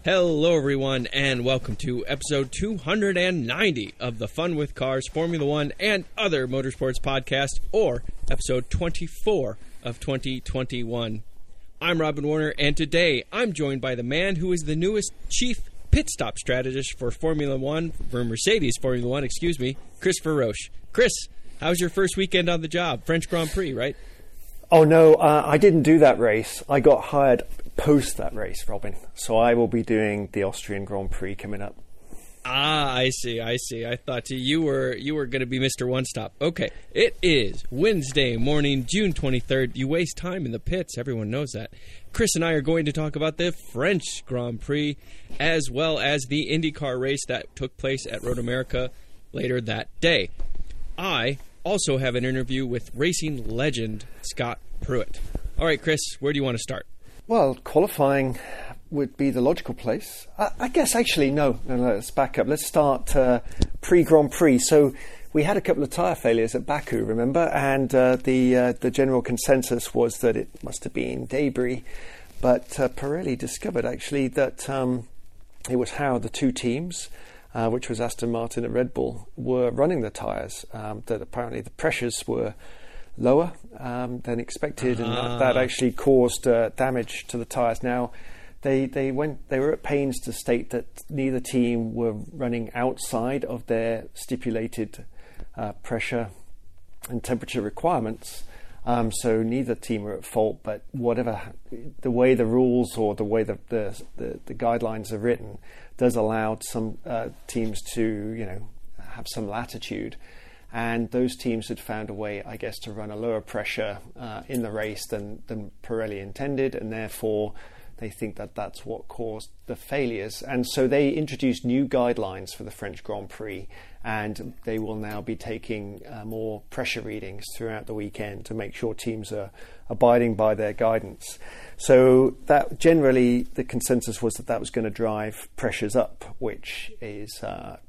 Hello, everyone, and welcome to episode 290 of the Fun with Cars, Formula One, and Other Motorsports podcast, or episode 24 of 2021. I'm Robin Warner, and today I'm joined by the man who is the newest chief pit stop strategist for Mercedes Formula One, Christopher Roche. Chris, how's your first weekend on the job? French Grand Prix, right? Oh, no, I didn't do that race. I got hired post that race, Robin. So I will be doing the Austrian Grand Prix coming up. Ah, I see. I thought you were going to be Mr. One Stop. Okay, it is Wednesday morning, June 23rd. You waste time in the pits. Everyone knows that. Chris and I are going to talk about the French Grand Prix, as well as the IndyCar race that took place at Road America later that day. I also have an interview with racing legend Scott Pruitt. All right, Chris, where do you want to start? Well, qualifying would be the logical place. I guess actually, no, let's back up. Let's start pre-Grand Prix. So we had a couple of tyre failures at Baku, remember? And the general consensus was that it must have been debris. But Pirelli discovered actually that it was how the two teams, which was Aston Martin and Red Bull, were running the tyres, that apparently the pressures were lower than expected, and that actually caused damage to the tyres. Now, they were at pains to state that neither team were running outside of their stipulated pressure and temperature requirements. So neither team were at fault, but whatever the way the rules or the way the guidelines are written does allow some teams to have some latitude. And those teams had found a way, I guess, to run a lower pressure in the race than Pirelli intended, and therefore they think that that's what caused the failures. And so they introduced new guidelines for the French Grand Prix, and they will now be taking more pressure readings throughout the weekend to make sure teams are abiding by their guidance. So that generally the consensus was that was going to drive pressures up, which is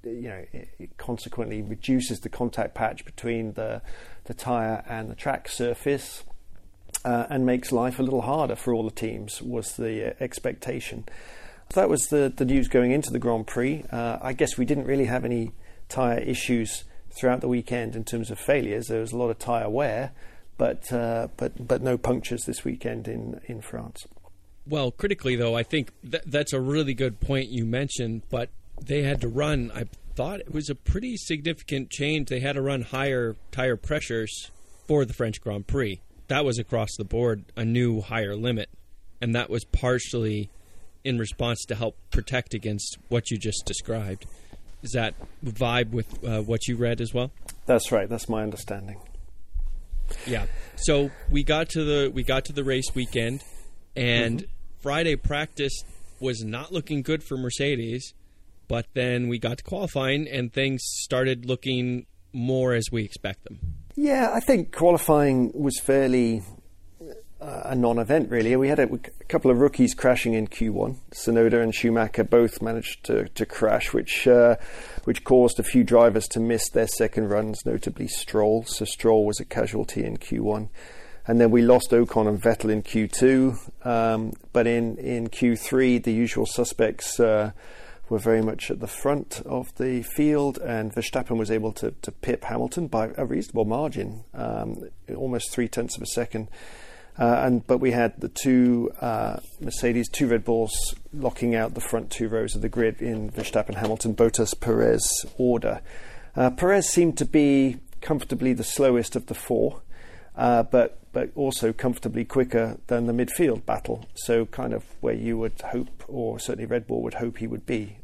it consequently reduces the contact patch between the tyre and the track surface, and makes life a little harder for all the teams, was the expectation. That was the news going into the Grand Prix. I guess we didn't really have any tyre issues throughout the weekend in terms of failures. There was a lot of tyre wear, but no punctures this weekend in France. Well, critically, though, I think that's a really good point you mentioned, but they had to run, I thought it was a pretty significant change. They had to run higher tire pressures for the French Grand Prix. That was across the board a new higher limit, and that was partially in response to help protect against what you just described. Does that vibe with what you read as well? That's right. That's my understanding. Yeah. So we got to the race weekend, and Friday practice was not looking good for Mercedes, but then we got to qualifying, and things started looking more as we expect them. Yeah, I think qualifying was fairly a non-event, really. We had a couple of rookies crashing in Q1. Tsunoda and Schumacher both managed to crash, which caused a few drivers to miss their second runs, notably Stroll. So Stroll was a casualty in Q1. And then we lost Ocon and Vettel in Q2. But in Q3, the usual suspects were very much at the front of the field, and Verstappen was able to pip Hamilton by a reasonable margin, almost 0.3 of a second. But we had the two Mercedes, two Red Bulls locking out the front two rows of the grid in Verstappen, Hamilton, Bottas, Perez order. Perez seemed to be comfortably the slowest of the four, but also comfortably quicker than the midfield battle. So kind of where you would hope, or certainly Red Bull would hope he would be.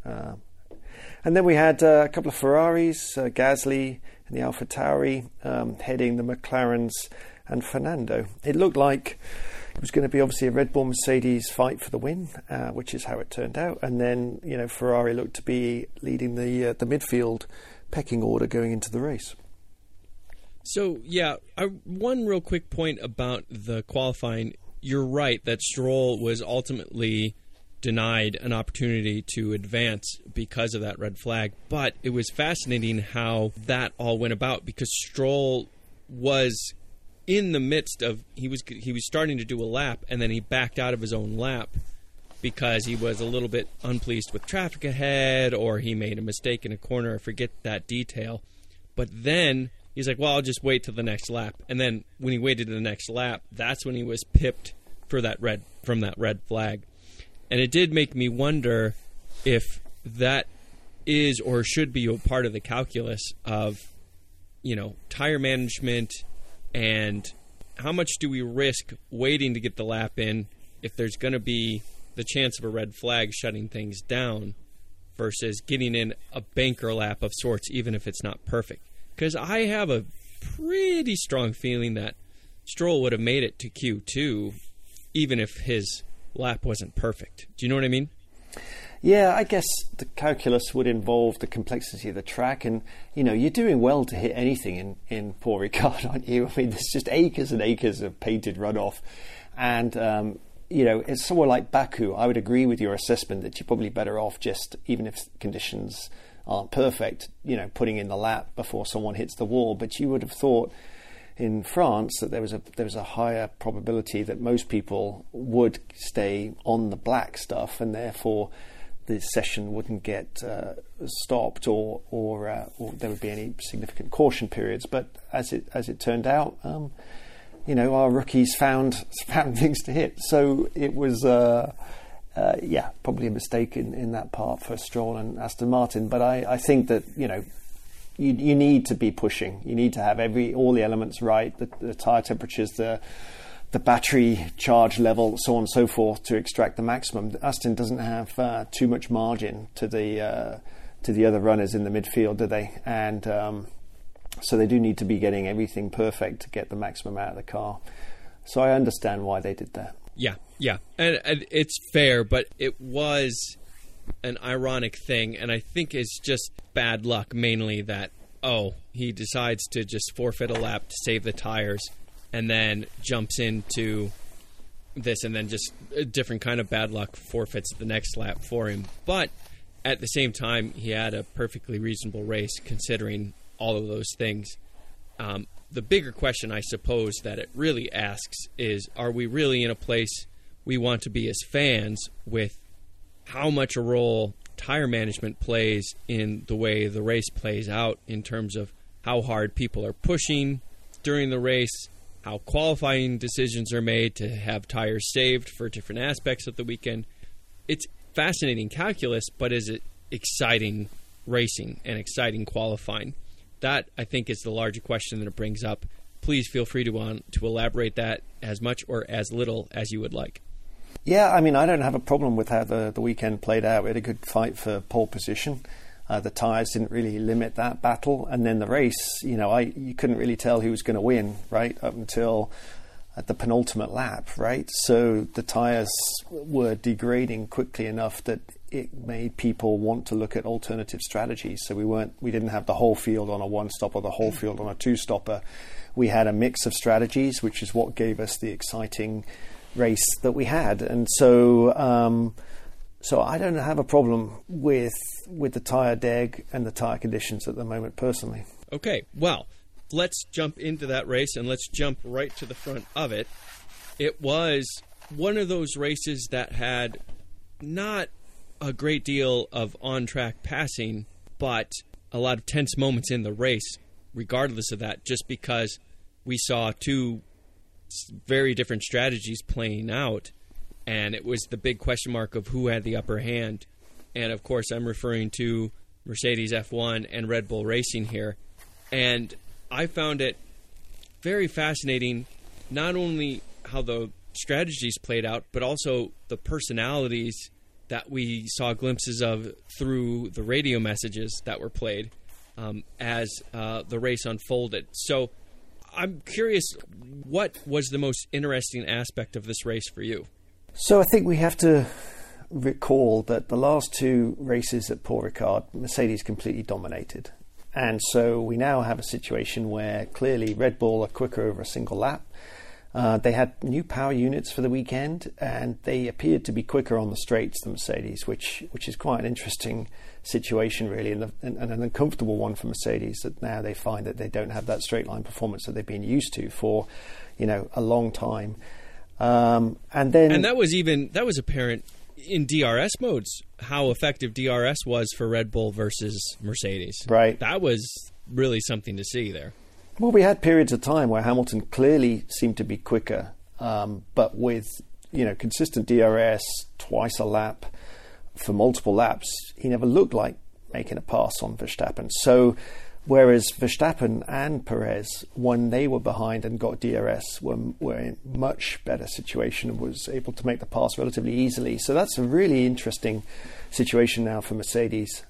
And then we had a couple of Ferraris, Gasly and the AlphaTauri, heading the McLarens and Fernando. It looked like it was going to be obviously a Red Bull Mercedes fight for the win, which is how it turned out. And then Ferrari looked to be leading the midfield pecking order going into the race. So, yeah, one real quick point about the qualifying. You're right that Stroll was ultimately denied an opportunity to advance because of that red flag. But it was fascinating how that all went about, because Stroll was in the midst of, he was starting to do a lap, and then he backed out of his own lap because he was a little bit unpleased with traffic ahead, or he made a mistake in a corner. I forget that detail. But then he's like, well, I'll just wait till the next lap. And then when he waited to the next lap, that's when he was pipped from that red flag. And it did make me wonder if that is or should be a part of the calculus of, tire management, and how much do we risk waiting to get the lap in if there's going to be the chance of a red flag shutting things down versus getting in a banker lap of sorts, even if it's not perfect. Because I have a pretty strong feeling that Stroll would have made it to Q2 even if his lap wasn't perfect. Do you know what I mean? Yeah, I guess the calculus would involve the complexity of the track, and you're doing well to hit anything in Paul Ricard, aren't you? I mean, there's just acres and acres of painted runoff, and it's somewhere like Baku. I would agree with your assessment that you're probably better off just, even if conditions aren't perfect, putting in the lap before someone hits the wall. But you would have thought in France that there was a higher probability that most people would stay on the black stuff, and therefore the session wouldn't get stopped, or there would be any significant caution periods. But as it turned out, our rookies found things to hit. So it was, probably a mistake in that part for Stroll and Aston Martin. But I think that you need to be pushing. You need to have all the elements right, the tyre temperatures, the battery charge level, so on and so forth, to extract the maximum. Aston doesn't have too much margin to the other runners in the midfield, do they? And so they do need to be getting everything perfect to get the maximum out of the car. So I understand why they did that. Yeah. And it's fair, but it was an ironic thing, and I think it's just bad luck mainly that, he decides to just forfeit a lap to save the tires, and then jumps into this, and then just a different kind of bad luck forfeits the next lap for him. But at the same time, he had a perfectly reasonable race considering all of those things. The bigger question, I suppose, that it really asks is, are we really in a place we want to be as fans with how much a role tire management plays in the way the race plays out, in terms of how hard people are pushing during the race, how qualifying decisions are made to have tires saved for different aspects of the weekend. It's fascinating calculus, but is it exciting racing and exciting qualifying? That, I think, is the larger question that it brings up. Please feel free to elaborate that as much or as little as you would like. Yeah, I mean, I don't have a problem with how the weekend played out. We had a good fight for pole position. The tyres didn't really limit that battle. And then the race, you couldn't really tell who was going to win, right, up until at the penultimate lap, right? So the tyres were degrading quickly enough that it made people want to look at alternative strategies. So we didn't have the whole field on a one-stop or the whole field on a two-stopper. We had a mix of strategies, which is what gave us the exciting race that we had. And so I don't have a problem with the tyre deg and the tyre conditions at the moment, personally. Okay, well, let's jump into that race, and let's jump right to the front of it. It was one of those races that had not a great deal of on-track passing, but a lot of tense moments in the race, regardless of that, just because we saw two very different strategies playing out, and it was the big question mark of who had the upper hand. And, of course, I'm referring to Mercedes F1 and Red Bull Racing here. And I found it very fascinating, not only how the strategies played out, but also the personalities that we saw glimpses of through the radio messages that were played as the race unfolded. So I'm curious, what was the most interesting aspect of this race for you? So I think we have to recall that the last two races at Paul Ricard, Mercedes completely dominated. And so we now have a situation where clearly Red Bull are quicker over a single lap. They had new power units for the weekend, and they appeared to be quicker on the straights than Mercedes, which is quite an interesting situation, really, and an uncomfortable one for Mercedes, that now they find that they don't have that straight line performance that they've been used to for, a long time. And that was apparent in DRS modes, how effective DRS was for Red Bull versus Mercedes. Right. That was really something to see there. Well, we had periods of time where Hamilton clearly seemed to be quicker, but with consistent DRS twice a lap for multiple laps, he never looked like making a pass on Verstappen. So whereas Verstappen and Perez, when they were behind and got DRS, were in much better situation and was able to make the pass relatively easily. So that's a really interesting situation now for Mercedes.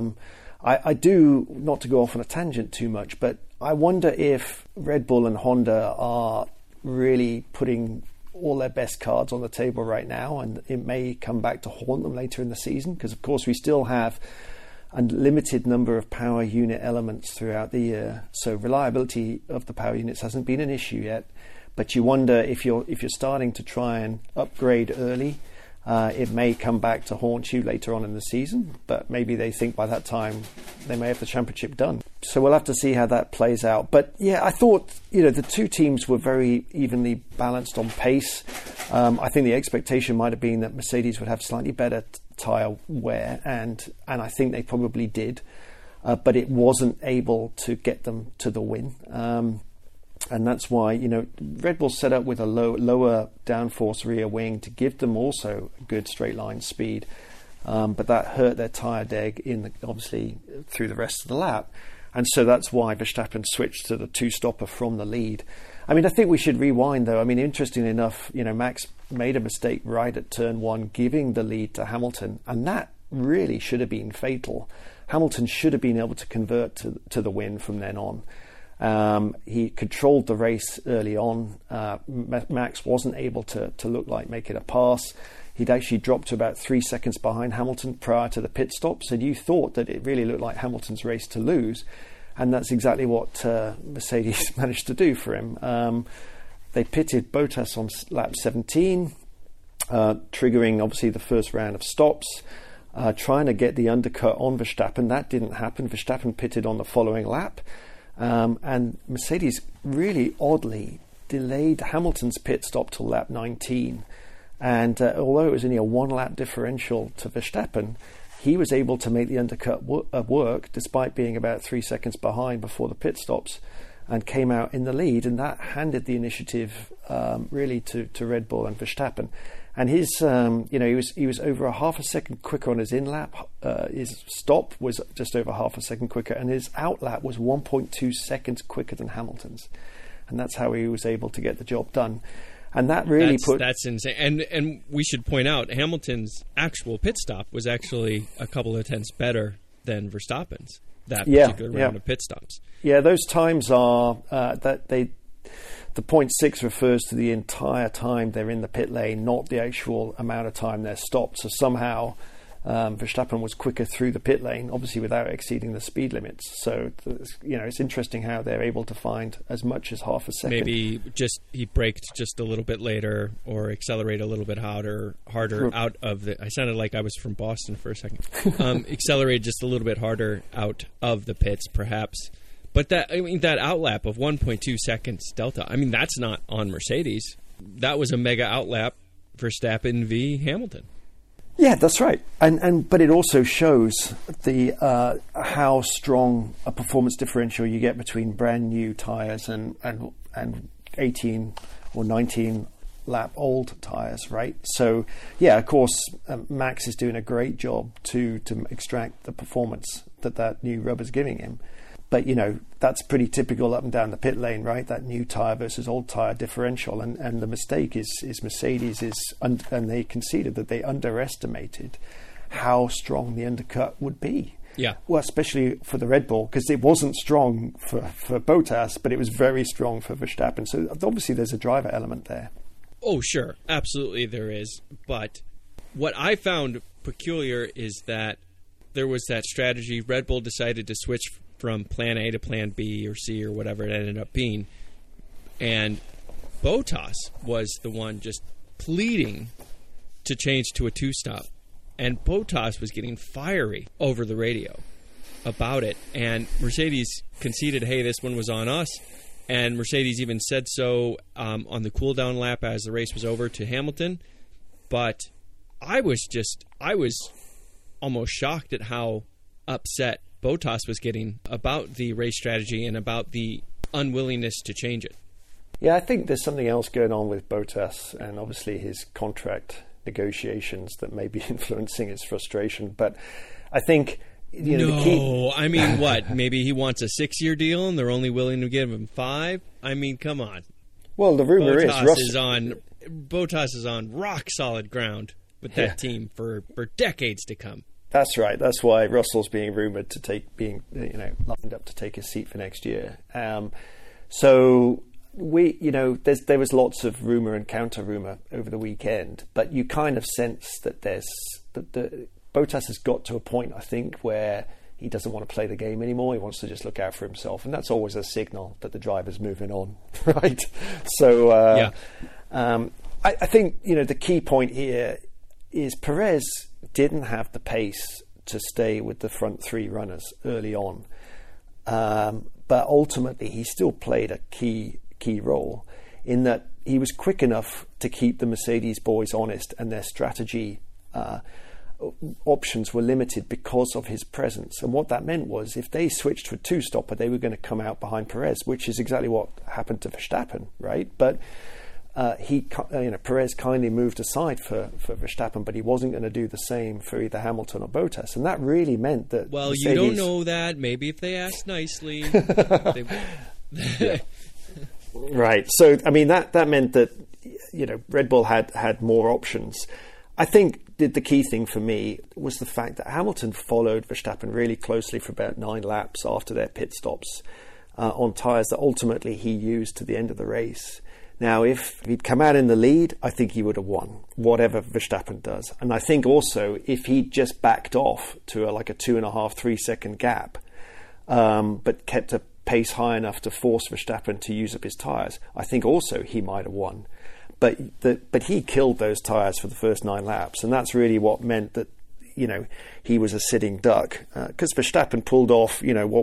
I do, not to go off on a tangent too much, but I wonder if Red Bull and Honda are really putting all their best cards on the table right now, and it may come back to haunt them later in the season, because of course we still have a limited number of power unit elements throughout the year, so reliability of the power units hasn't been an issue yet. But you wonder if you're starting to try and upgrade early, it may come back to haunt you later on in the season, but maybe they think by that time they may have the championship done. So we'll have to see how that plays out. But yeah, I thought the two teams were very evenly balanced on pace. I think the expectation might have been that Mercedes would have slightly better tyre wear, and I think they probably did, but it wasn't able to get them to the win. And that's why, Red Bull set up with a lower downforce rear wing to give them also good straight line speed. But that hurt their tyre deg obviously through the rest of the lap. And so that's why Verstappen switched to the two-stopper from the lead. I mean, I think we should rewind, though. I mean, interestingly enough, Max made a mistake right at turn one, giving the lead to Hamilton. And that really should have been fatal. Hamilton should have been able to convert to the win from then on. He controlled the race early on. Max wasn't able to look like making a pass. He'd actually dropped to about 3 seconds behind Hamilton prior to the pit stops, and you thought that it really looked like Hamilton's race to lose, and that's exactly what Mercedes managed to do for him. They pitted Bottas on lap 17, triggering obviously the first round of stops, trying to get the undercut on Verstappen. That didn't happen. Verstappen pitted on the following lap. And Mercedes really oddly delayed Hamilton's pit stop till lap 19. And although it was only a 1 lap differential to Verstappen, he was able to make the undercut work despite being about 3 seconds behind before the pit stops, and came out in the lead. And that handed the initiative really to Red Bull and Verstappen. And his, he was over a half a second quicker on his in lap. His stop was just over half a second quicker, and his out lap was 1.2 seconds quicker than Hamilton's. And that's how he was able to get the job done. And that really that's insane. And we should point out Hamilton's actual pit stop was actually a couple of tenths better than Verstappen's that particular round of pit stops. Yeah, those times are the 0.6 refers to the entire time they're in the pit lane, not the actual amount of time they're stopped. So somehow Verstappen was quicker through the pit lane, obviously without exceeding the speed limits. So, it's interesting how they're able to find as much as half a second. Maybe just he braked just a little bit later or accelerate a little bit harder out of the... I sounded like I was from Boston for a second. Accelerate just a little bit harder out of the pits, perhaps. But that outlap of 1.2 seconds delta, that's not on Mercedes. That was a mega outlap Verstappen v Hamilton. Yeah, that's right. But it also shows the how strong a performance differential you get between brand new tyres and 18 or 19 lap old tyres, right? So yeah, of course, Max is doing a great job to extract the performance that new rubber's giving him. But, that's pretty typical up and down the pit lane, right? That new tyre versus old tyre differential. And the mistake is Mercedes and they conceded that they underestimated how strong the undercut would be. Yeah. Well, especially for the Red Bull, because it wasn't strong for Bottas, but it was very strong for Verstappen. So obviously there's a driver element there. Oh, sure. Absolutely there is. But what I found peculiar is that there was that strategy. Red Bull decided to switch from plan A to plan B or C or whatever it ended up being. And Bottas was the one just pleading to change to a two-stop. And Bottas was getting fiery over the radio about it. And Mercedes conceded, hey, this one was on us. And Mercedes even said so on the cool-down lap as the race was over to Hamilton. But I was almost shocked at how upset Bottas was getting about the race strategy and about the unwillingness to change it. Yeah, I think there's something else going on with Bottas and obviously his contract negotiations that may be influencing his frustration. But I think, the key... I mean, what? Maybe he wants a 6-year deal and they're only willing to give him 5? I mean, come on. Well, the rumor Bottas is on rock solid ground with that team for decades to come. That's right. That's why Russell's being rumored to lined up to take his seat for next year. So there was lots of rumor and counter rumor over the weekend, but you kind of sense that Bottas has got to a point, I think, where he doesn't want to play the game anymore. He wants to just look out for himself, and that's always a signal that the driver's moving on, right? So I think the key point here is Perez didn't have the pace to stay with the front 3 runners early on, but ultimately he still played a key role in that he was quick enough to keep the Mercedes boys honest, and their strategy options were limited because of his presence. And what that meant was if they switched to a 2-stopper, they were going to come out behind Perez, which is exactly what happened to Verstappen, right? But Perez kindly moved aside for Verstappen, but he wasn't going to do the same for either Hamilton or Bottas, and that really meant that. Well, Mercedes... you don't know that. Maybe if they asked nicely. Right. So, I mean, that meant that Red Bull had more options. I think the key thing for me was the fact that Hamilton followed Verstappen really closely for about 9 laps after their pit stops on tyres that ultimately he used to the end of the race. Now, if he'd come out in the lead, I think he would have won, whatever Verstappen does. And I think also if he'd just backed off to a 2.5-3 second gap, but kept a pace high enough to force Verstappen to use up his tyres, I think also he might have won. But he killed those tyres for the first 9 laps, and that's really what meant that he was a sitting duck, because Verstappen pulled off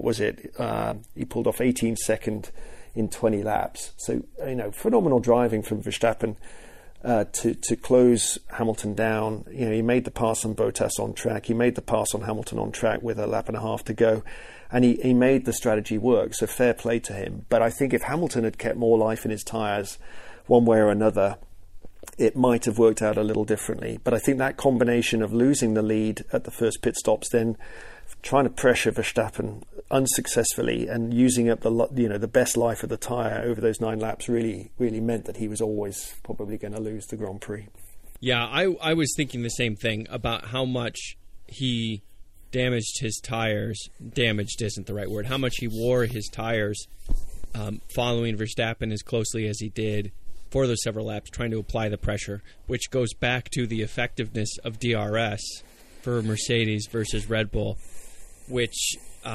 he pulled off 18 second in 20 laps. So phenomenal driving from Verstappen to close Hamilton down. He made the pass on Bottas on track, he made the pass on Hamilton on track with a lap and a half to go, and he made the strategy work, so fair play to him. But I think if Hamilton had kept more life in his tyres one way or another, it might have worked out a little differently. But I think that combination of losing the lead at the first pit stops, then trying to pressure Verstappen unsuccessfully and using up the best life of the tyre over those 9 laps really meant that he was always probably going to lose the Grand Prix. Yeah, I was thinking the same thing about how much he damaged his tyres. Damaged isn't the right word. How much he wore his tyres following Verstappen as closely as he did for those several laps, trying to apply the pressure, which goes back to the effectiveness of DRS for Mercedes versus Red Bull, which,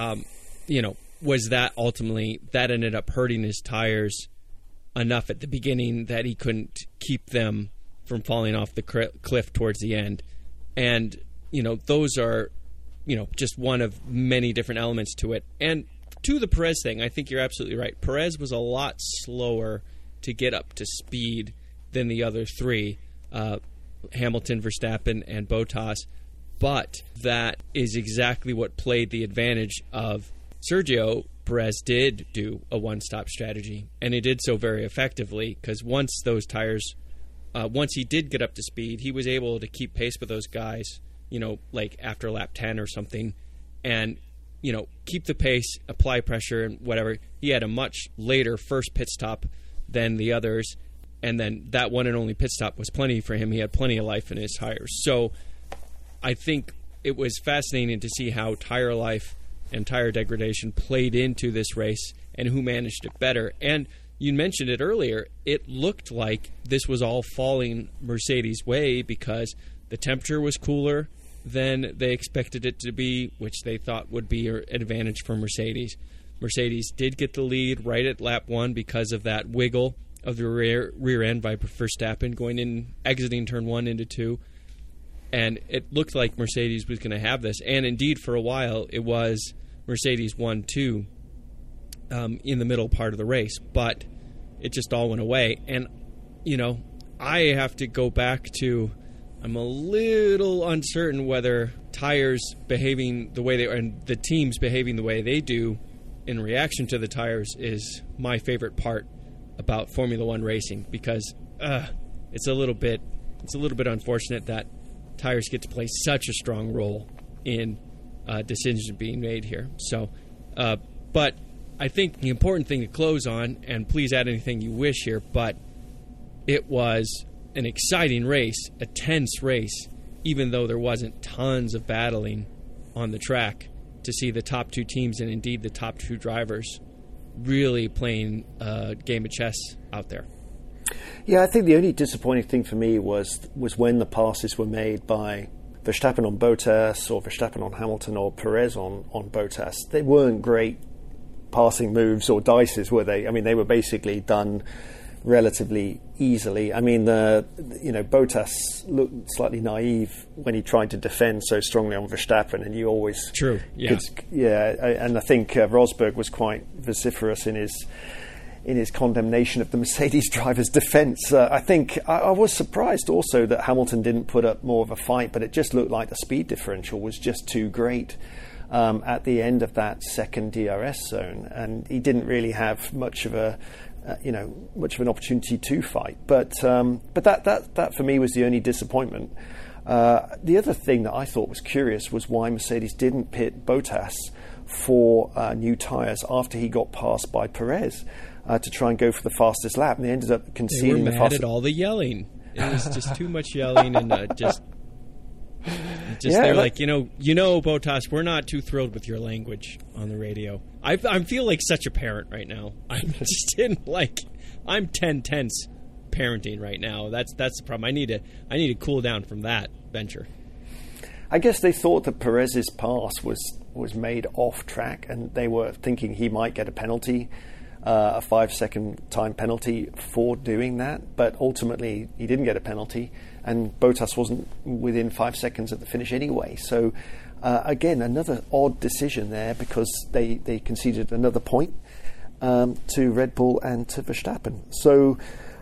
was that ultimately, that ended up hurting his tires enough at the beginning that he couldn't keep them from falling off the cliff towards the end. And, those are, just one of many different elements to it. And to the Perez thing, I think you're absolutely right. Perez was a lot slower to get up to speed than the other 3, Hamilton, Verstappen, and Bottas. But that is exactly what played the advantage of Sergio. Perez did do a one-stop strategy, and he did so very effectively, because once those tires, once he did get up to speed, he was able to keep pace with those guys, after lap 10 or something, and keep the pace, apply pressure, and whatever. He had a much later first pit stop than the others, and then that one and only pit stop was plenty for him. He had plenty of life in his tires. So I think it was fascinating to see how tire life and tire degradation played into this race and who managed it better. And you mentioned it earlier, it looked like this was all falling Mercedes' way because the temperature was cooler than they expected it to be, which they thought would be an advantage for Mercedes. Mercedes did get the lead right at lap 1 because of that wiggle of the rear end by Verstappen exiting turn 1 into 2. And it looked like Mercedes was going to have this. And indeed, for a while, it was Mercedes 1-2 in the middle part of the race. But it just all went away. And, I have to go back to I'm a little uncertain whether tires behaving the way they are and the teams behaving the way they do in reaction to the tires is my favorite part about Formula One racing, because it's a little bit unfortunate that tires get to play such a strong role in decisions being made here. So, but I think the important thing to close on, and please add anything you wish here, but it was an exciting race, a tense race, even though there wasn't tons of battling on the track, to see the top two teams and indeed the top two drivers really playing a game of chess out there. Yeah, I think the only disappointing thing for me was when the passes were made by Verstappen on Bottas or Verstappen on Hamilton or Perez on Bottas. They weren't great passing moves or dices, were they? I mean, they were basically done relatively easily. I mean, Bottas looked slightly naive when he tried to defend so strongly on Verstappen, and you always and I think Rosberg was quite vociferous in his condemnation of the Mercedes driver's defence. I think I was surprised also that Hamilton didn't put up more of a fight, but it just looked like the speed differential was just too great at the end of that second DRS zone, and he didn't really have much of an opportunity to fight. But that for me was the only disappointment. The other thing that I thought was curious was why Mercedes didn't pit Bottas for new tyres after he got passed by Perez to try and go for the fastest lap, and they ended up conceding the fastest. At all the yelling. It was just too much yelling, and they're like, Bottas, we're not too thrilled with your language on the radio. I feel like such a parent right now. I'm 10 tense parenting right now. That's the problem. I need to cool down from that venture. I guess they thought that Perez's pass was made off track, and they were thinking he might get a penalty, a 5-second time penalty for doing that. But ultimately, he didn't get a penalty, and Bottas wasn't within 5 seconds at the finish anyway. So again, another odd decision there, because they conceded another point to Red Bull and to Verstappen. So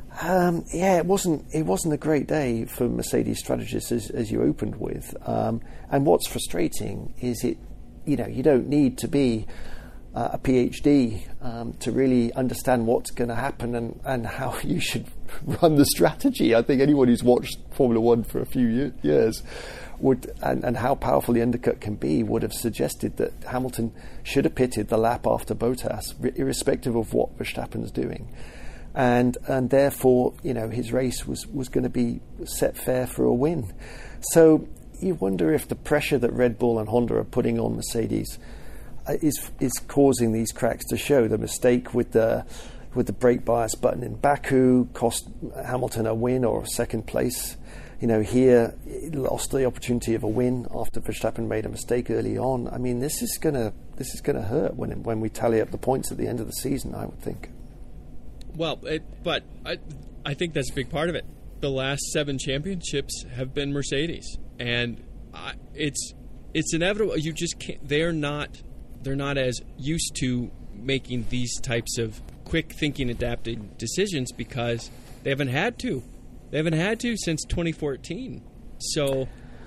it wasn't a great day for Mercedes strategists, as you opened with. And what's frustrating is you don't need to be a PhD to really understand what's going to happen and how you should run the strategy. I think anyone who's watched Formula One for a few years would, and how powerful the undercut can be, would have suggested that Hamilton should have pitted the lap after Bottas, irrespective of what Verstappen's doing. And therefore, his race was going to be set fair for a win. So you wonder if the pressure that Red Bull and Honda are putting on Mercedes is causing these cracks to show. The mistake with the brake bias button in Baku cost Hamilton a win or a second place. Here he lost the opportunity of a win after Verstappen made a mistake early on. I mean, this is gonna hurt when we tally up the points at the end of the season, I would think. Well, but I think that's a big part of it. The last 7 championships have been Mercedes, and it's inevitable. You just can't. They're not as used to making these types of quick thinking, adapting decisions because they haven't had to. They haven't had to since 2014. So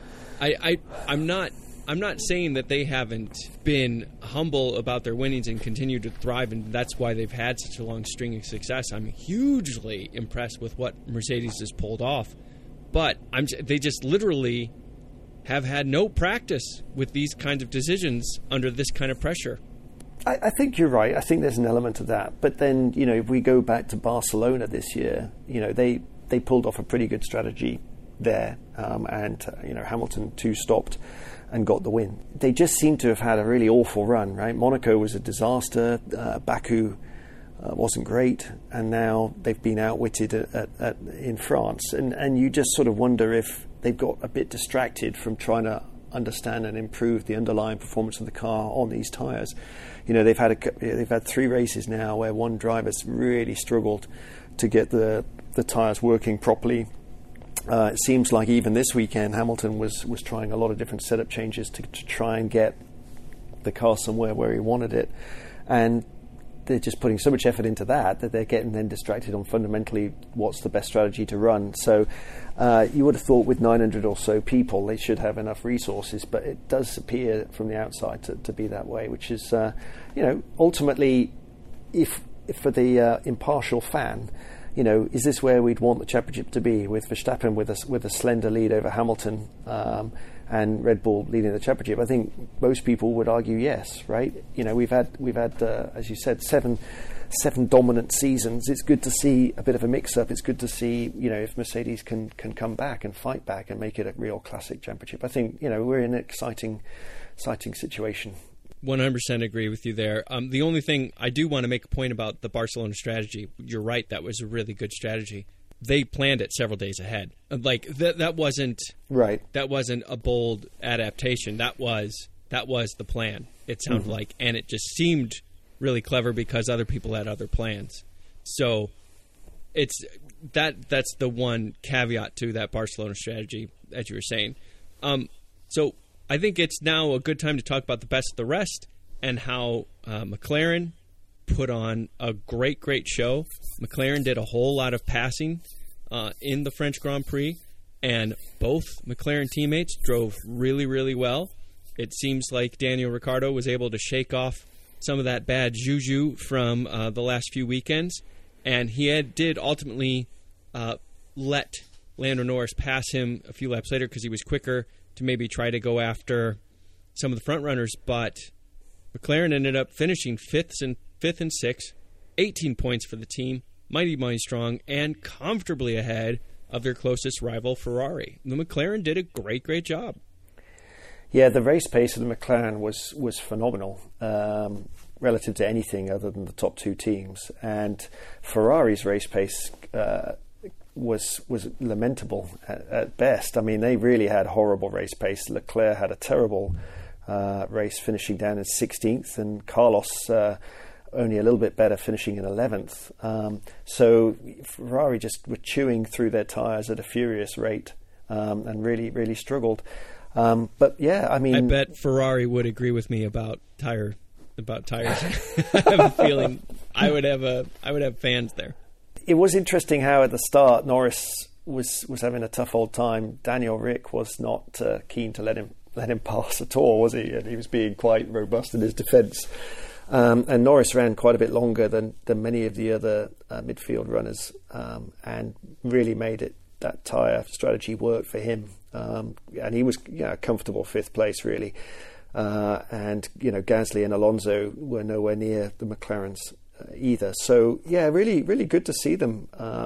I'm not saying that they haven't been humble about their winnings and continue to thrive, and that's why they've had such a long string of success. I'm hugely impressed with what Mercedes has pulled off, but they just literally have had no practice with these kinds of decisions under this kind of pressure. I think you're right. I think there's an element of that. But then, if we go back to Barcelona this year, they pulled off a pretty good strategy there, and Hamilton two-stopped and got the win. They just seem to have had a really awful run, right? Monaco was a disaster. Baku wasn't great, and now they've been outwitted in France. And you just sort of wonder if they've got a bit distracted from trying to understand and improve the underlying performance of the car on these tyres. They've had 3 races now where one driver's really struggled to get the tyres working properly. It seems like even this weekend Hamilton was trying a lot of different setup changes to try and get the car somewhere where he wanted it. And they're just putting so much effort into that they're getting then distracted on fundamentally what's the best strategy to run. So you would have thought with 900 or so people they should have enough resources, but it does appear from the outside to be that way, which is ultimately, if for the impartial fan, is this where we'd want the championship to be, with Verstappen with a slender lead over Hamilton and Red Bull leading the championship? I think most people would argue yes, right? We've had as you said, seven dominant seasons. It's good to see a bit of a mix-up. It's good to see if Mercedes can come back and fight back and make it a real classic championship. I think we're in an exciting situation. 100% agree with you there. The only thing I do want to make a point about the Barcelona strategy, you're right, that was a really good strategy. They planned it several days ahead. Like that wasn't right. That wasn't a bold adaptation. That was the plan. It sounded like, and it just seemed really clever because other people had other plans. So that's the one caveat to that Barcelona strategy, as you were saying. So I think it's now a good time to talk about the best of the rest and how McLaren put on a great show. McLaren did a whole lot of passing in the French Grand Prix, and both McLaren teammates drove really, really well. It seems like Daniel Ricciardo was able to shake off some of that bad juju from the last few weekends, and he did ultimately let Lando Norris pass him a few laps later because he was quicker to maybe try to go after some of the front runners, but McLaren ended up finishing fifth and sixth, 18 points for the team, mighty strong, and comfortably ahead of their closest rival, Ferrari. The McLaren did a great job. Yeah, the race pace of the McLaren was phenomenal relative to anything other than the top two teams, and Ferrari's race pace was lamentable at best. I mean, they really had horrible race pace. Leclerc had a terrible race, finishing down in 16th, and Carlos only a little bit better, finishing in 11th. So Ferrari just were chewing through their tyres at a furious rate and really struggled. But yeah, I mean, I bet Ferrari would agree with me about tires. I have a feeling I would have fans there. It was interesting how at the start Norris was having a tough old time. Daniel Rick was not keen to let him pass at all, was he? And he was being quite robust in his defence. And Norris ran quite a bit longer than many of the other midfield runners, and really made that tyre strategy work for him. And he was comfortable fifth place really. And Gasly and Alonso were nowhere near the McLarens either. So yeah, really good to see them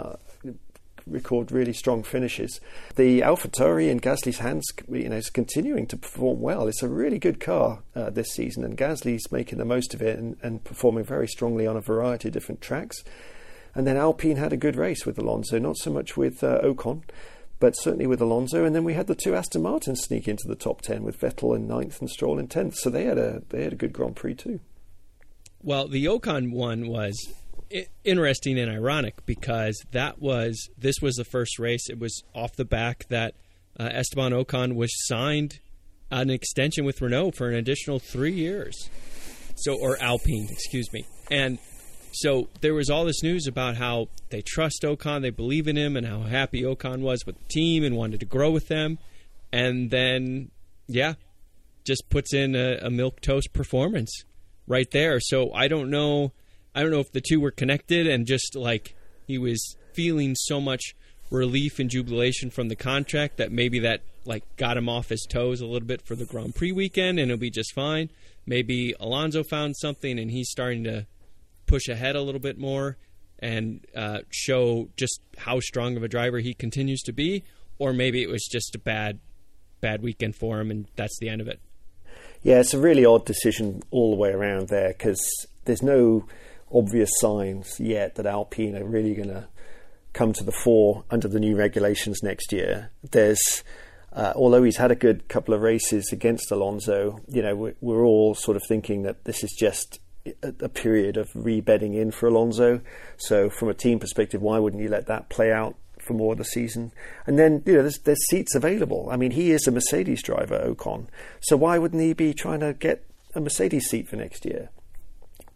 record really strong finishes. The AlphaTauri in Gasly's hands, is continuing to perform well. It's a really good car this season, and Gasly's making the most of it and performing very strongly on a variety of different tracks. And then Alpine had a good race with Alonso, not so much with Ocon, but certainly with Alonso. And then we had the two Aston Martins sneak into the top 10 with Vettel in 9th and Stroll in 10th. So they had a good Grand Prix too. Well, the Ocon one was interesting and ironic because this was the first race. It was off the back that Esteban Ocon was signed an extension with Renault for an additional 3 years. Or Alpine, excuse me. And so there was all this news about how they trust Ocon, they believe in him, and how happy Ocon was with the team and wanted to grow with them. And then, just puts in a milquetoast performance right there. So I don't know if the two were connected and just like he was feeling so much relief and jubilation from the contract that maybe that like got him off his toes a little bit for the Grand Prix weekend and it'll be just fine. Maybe Alonso found something and he's starting to push ahead a little bit more and show just how strong of a driver he continues to be, or maybe it was just a bad weekend for him and that's the end of it. Yeah, it's a really odd decision all the way around there because there's no obvious signs yet that Alpine are really going to come to the fore under the new regulations next year. There's although he's had a good couple of races against Alonso, we're all sort of thinking that this is just a period of rebedding in for Alonso. So from a team perspective, why wouldn't you let that play out for more of the season? And then there's seats available. I mean, he is a Mercedes driver, Ocon, so why wouldn't he be trying to get a Mercedes seat for next year?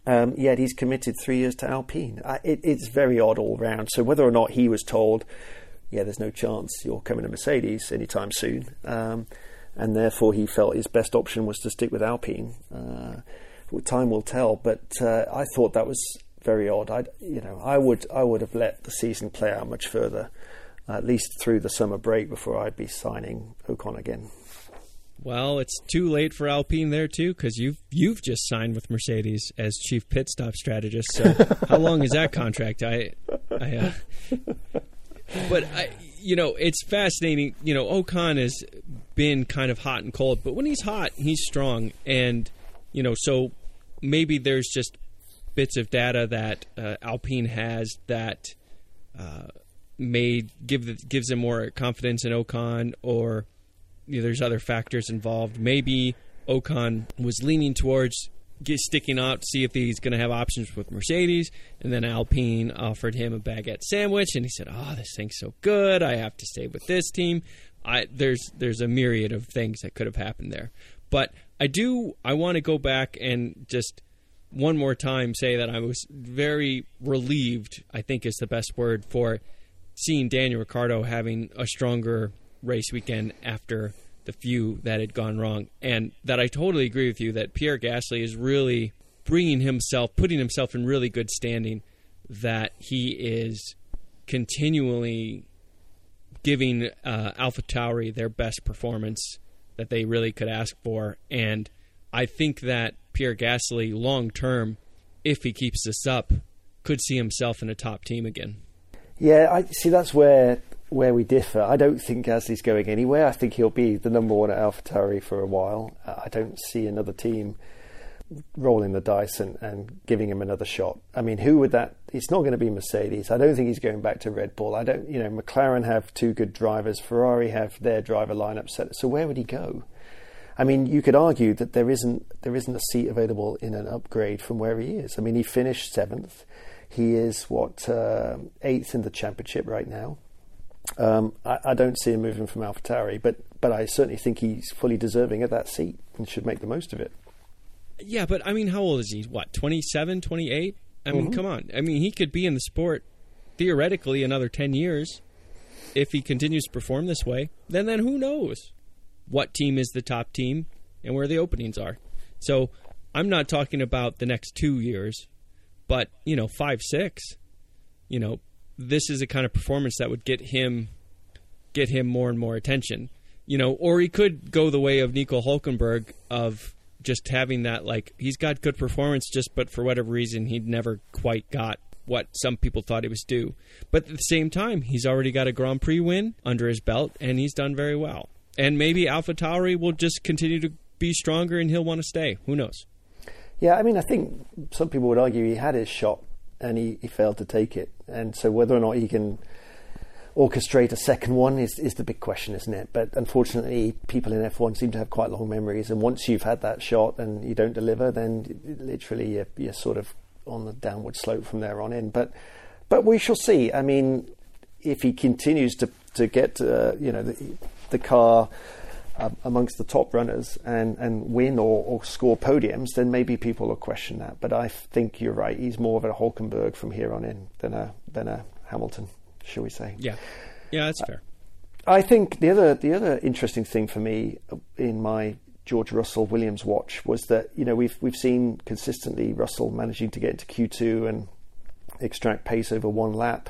Yet he's committed 3 years to Alpine. It's very odd all round. So whether or not he was told, yeah, there's no chance you're coming to Mercedes anytime soon, and therefore he felt his best option was to stick with Alpine, time will tell. But I thought that was very odd. I would have let the season play out much further, at least through the summer break, before I'd be signing Ocon again. Well, it's too late for Alpine there too, because you've just signed with Mercedes as chief pit stop strategist. So how long is that contract? But it's fascinating. Ocon has been kind of hot and cold, but when he's hot, he's strong, and so maybe there's just bits of data that Alpine has that gives them more confidence in Ocon, or there's other factors involved. Maybe Ocon was leaning towards sticking out to see if he's going to have options with Mercedes, and then Alpine offered him a baguette sandwich, and he said, "Oh, this thing's so good, I have to stay with this team." There's a myriad of things that could have happened there, but I want to go back and just one more time say that I was very relieved, I think is the best word, for seeing Daniel Ricciardo having a stronger race weekend after the few that had gone wrong, and that I totally agree with you that Pierre Gasly is really putting himself in really good standing, that he is continually giving AlphaTauri their best performance that they really could ask for. And I think that Pierre Gasly, long term, if he keeps this up, could see himself in a top team again. Yeah, I see. That's where we differ. I don't think Gasly's going anywhere. I think he'll be the number one at AlphaTauri for a while. I don't see another team rolling the dice and giving him another shot. I mean, who would that? It's not going to be Mercedes. I don't think he's going back to Red Bull. McLaren have two good drivers. Ferrari have their driver lineup set. So where would he go? I mean, you could argue that there isn't a seat available in an upgrade from where he is. I mean, he finished 7th. He is 8th in the championship right now. I don't see him moving from AlphaTauri, but I certainly think he's fully deserving of that seat and should make the most of it. Yeah, but I mean, how old is he? 27, 28? I mean, come on. I mean, he could be in the sport theoretically another 10 years if he continues to perform this way. Then who knows what team is the top team and where the openings are. So I'm not talking about the next 2 years, but 5, 6. This is a kind of performance that would get him more and more attention. Or he could go the way of Nico Hülkenberg of just having that, he's got good performance, but for whatever reason, he'd never quite got what some people thought he was due. But at the same time, he's already got a Grand Prix win under his belt, and he's done very well. And maybe AlphaTauri will just continue to be stronger, and he'll want to stay. Who knows? Yeah, I mean, I think some people would argue he had his shot, and he failed to take it. And so whether or not he can orchestrate a second one is the big question, isn't it? But unfortunately, people in F1 seem to have quite long memories, and once you've had that shot and you don't deliver, then literally you're sort of on the downward slope from there on in. But we shall see. I mean, if he continues to get the car amongst the top runners and win or score podiums, then maybe people will question that. But I think you're right. He's more of a Hülkenberg from here on in than a Hamilton, shall we say? Yeah, that's fair. I think the other interesting thing for me in my George Russell Williams watch was that we've seen consistently Russell managing to get into Q2 and extract pace over one lap,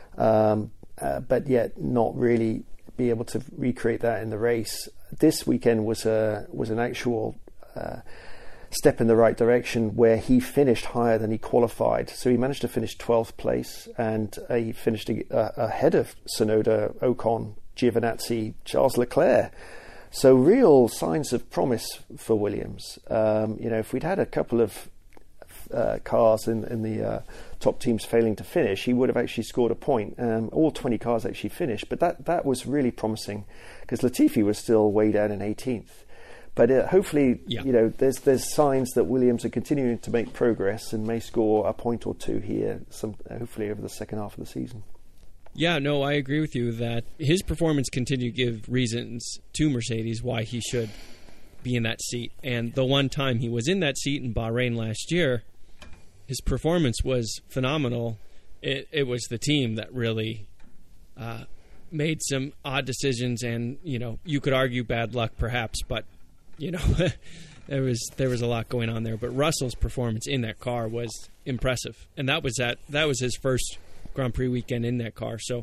but yet not really be able to recreate that in the race. This weekend was an actual step in the right direction where he finished higher than he qualified. So he managed to finish 12th place, and he finished ahead of Tsunoda, Ocon, Giovinazzi, Charles Leclerc. So real signs of promise for Williams. If we'd had a couple of cars in the top teams failing to finish, he would have actually scored a point. All 20 cars actually finished, but that was really promising because Latifi was still way down in 18th. But hopefully, there's signs that Williams are continuing to make progress and may score a point or two here, hopefully over the second half of the season. Yeah, no, I agree with you that his performance continued to give reasons to Mercedes why he should be in that seat. And the one time he was in that seat in Bahrain last year, his performance was phenomenal. It was the team that really made some odd decisions, and you could argue bad luck perhaps, but there was a lot going on there. But Russell's performance in that car was impressive, and that was his first Grand Prix weekend in that car. So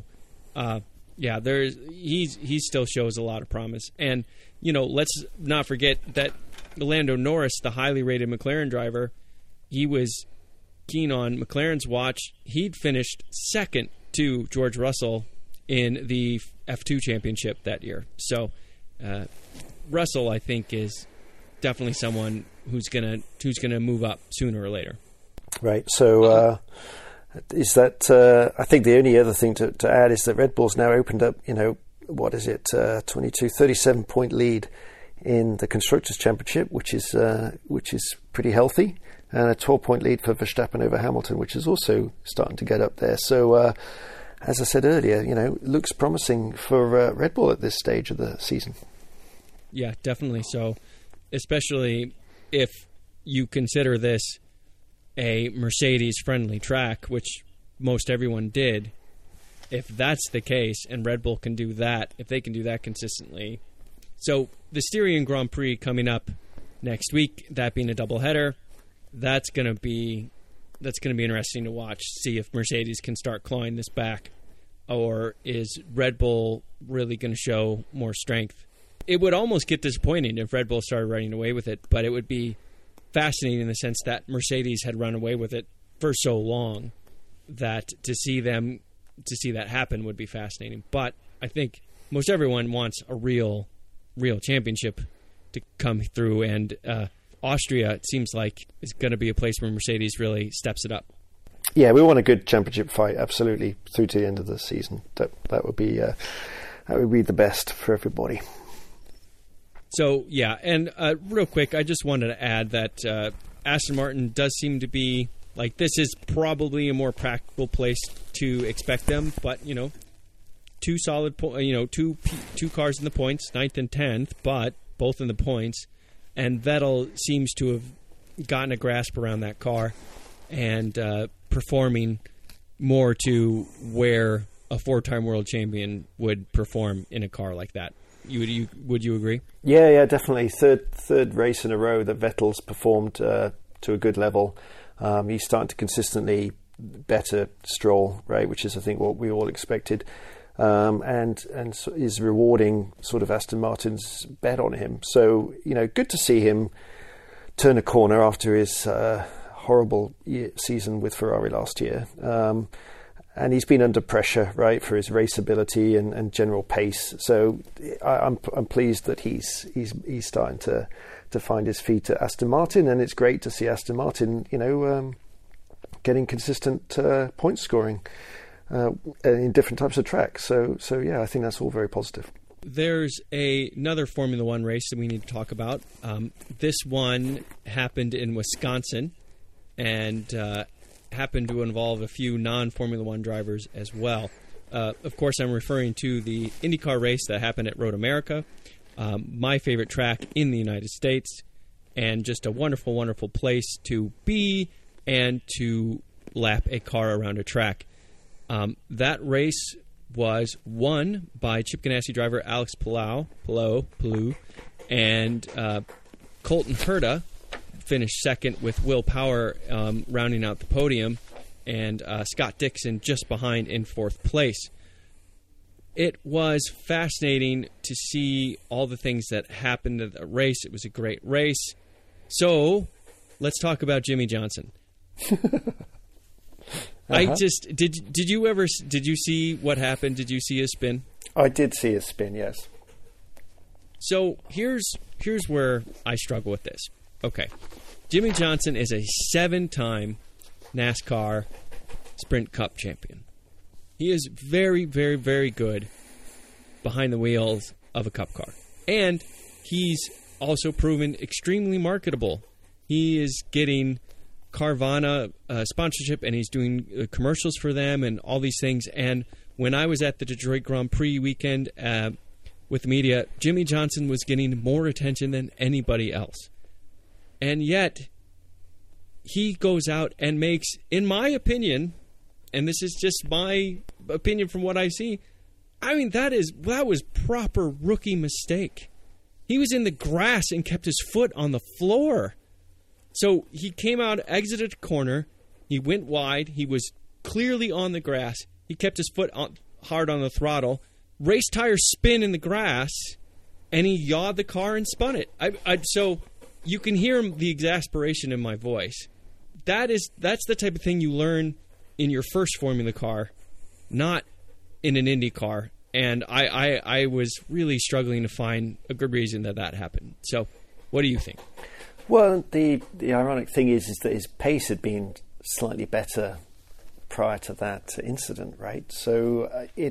he still shows a lot of promise. And let's not forget that Lando Norris, the highly rated McLaren driver, he was keen on McLaren's watch. He'd finished second to George Russell in the F2 championship that year. So Russell, I think, is definitely someone who's gonna move up sooner or later. Right. So is that? I think the only other thing to add is that Red Bull's now opened up. 37 point lead in the Constructors' Championship, which is pretty healthy, and a 12-point lead for Verstappen over Hamilton, which is also starting to get up there. So, as I said earlier, looks promising for Red Bull at this stage of the season. Yeah, definitely. So, especially if you consider this a Mercedes-friendly track, which most everyone did. If that's the case, and Red Bull can do that, if they can do that consistently. So the Styrian Grand Prix coming up next week, that being a doubleheader, that's going to be interesting to watch. See if Mercedes can start clawing this back, or is Red Bull really going to show more strength? It would almost get disappointing if Red Bull started running away with it, but it would be fascinating in the sense that Mercedes had run away with it for so long that to see that happen would be fascinating. But I think most everyone wants a real championship to come through, and Austria, it seems like, is going to be a place where Mercedes really steps it up. Yeah, we want a good championship fight, absolutely, through to the end of the season. That would be the best for everybody. So yeah, and real quick, I just wanted to add that Aston Martin does seem to be like, this is probably a more practical place to expect them, but two solid, two cars in the points, 9th and 10th, but both in the points, and Vettel seems to have gotten a grasp around that car and performing more to where a 4-time world champion would perform in a car like that. Would you agree? Yeah, definitely. Third race in a row that Vettel's performed to a good level. He's starting to consistently better Stroll, right, which is, I think, what we all expected, and is rewarding sort of Aston Martin's bet on him. So, good to see him turn a corner after his horrible season with Ferrari last year. And he's been under pressure, right, for his race ability and general pace. So I'm pleased that he's starting to find his feet at Aston Martin, and it's great to see Aston Martin, getting consistent point scoring in different types of tracks. So yeah, I think that's all very positive. There's another Formula One race that we need to talk about. This one happened in Wisconsin, and happened to involve a few non-Formula One drivers as well. Of course, I'm referring to the IndyCar race that happened at Road America, my favorite track in the United States, and just a wonderful, wonderful place to be and to lap a car around a track. That race was won by Chip Ganassi driver Alex Palou, and Colton Herta finished second, with Will Power rounding out the podium, and Scott Dixon just behind in 4th place. It was fascinating to see all the things that happened at the race. It was a great race. So let's talk about Jimmy Johnson. I just did you see what happened? Did you see his spin? I did see his spin, yes. So here's where I struggle with this. Okay. Jimmy Johnson is a 7-time NASCAR Sprint Cup champion. He is very, very, very good behind the wheels of a Cup car. And he's also proven extremely marketable. He is getting Carvana sponsorship, and he's doing commercials for them and all these things. And when I was at the Detroit Grand Prix weekend with the media, Jimmy Johnson was getting more attention than anybody else. And yet, he goes out and makes, in my opinion, and this is just my opinion from what I see, I mean, that was proper rookie mistake. He was in the grass and kept his foot on the floor. So he came out, exited a corner, he went wide, he was clearly on the grass, he kept his foot hard on the throttle, race tires spin in the grass, and he yawed the car and spun it. So you can hear the exasperation in my voice. That's the type of thing you learn in your first Formula car, not in an Indy car. And I was really struggling to find a good reason that happened. So what do you think? Well, the ironic thing is that his pace had been slightly better prior to that incident, right? So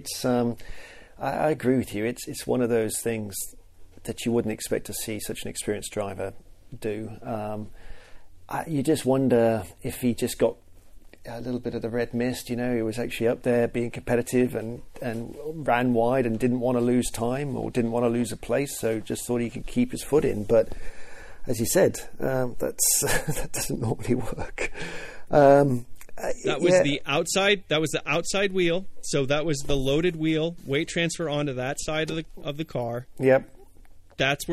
I agree with you. It's one of those things that you wouldn't expect to see such an experienced driver do. You just wonder if he just got a little bit of the red mist. He was actually up there being competitive and ran wide and didn't want to lose time or didn't want to lose a place, so just thought he could keep his foot in. But as you said, that doesn't normally work. That was the outside. That was the outside wheel. So that was the loaded wheel. Weight transfer onto that side of the car. Yep. There's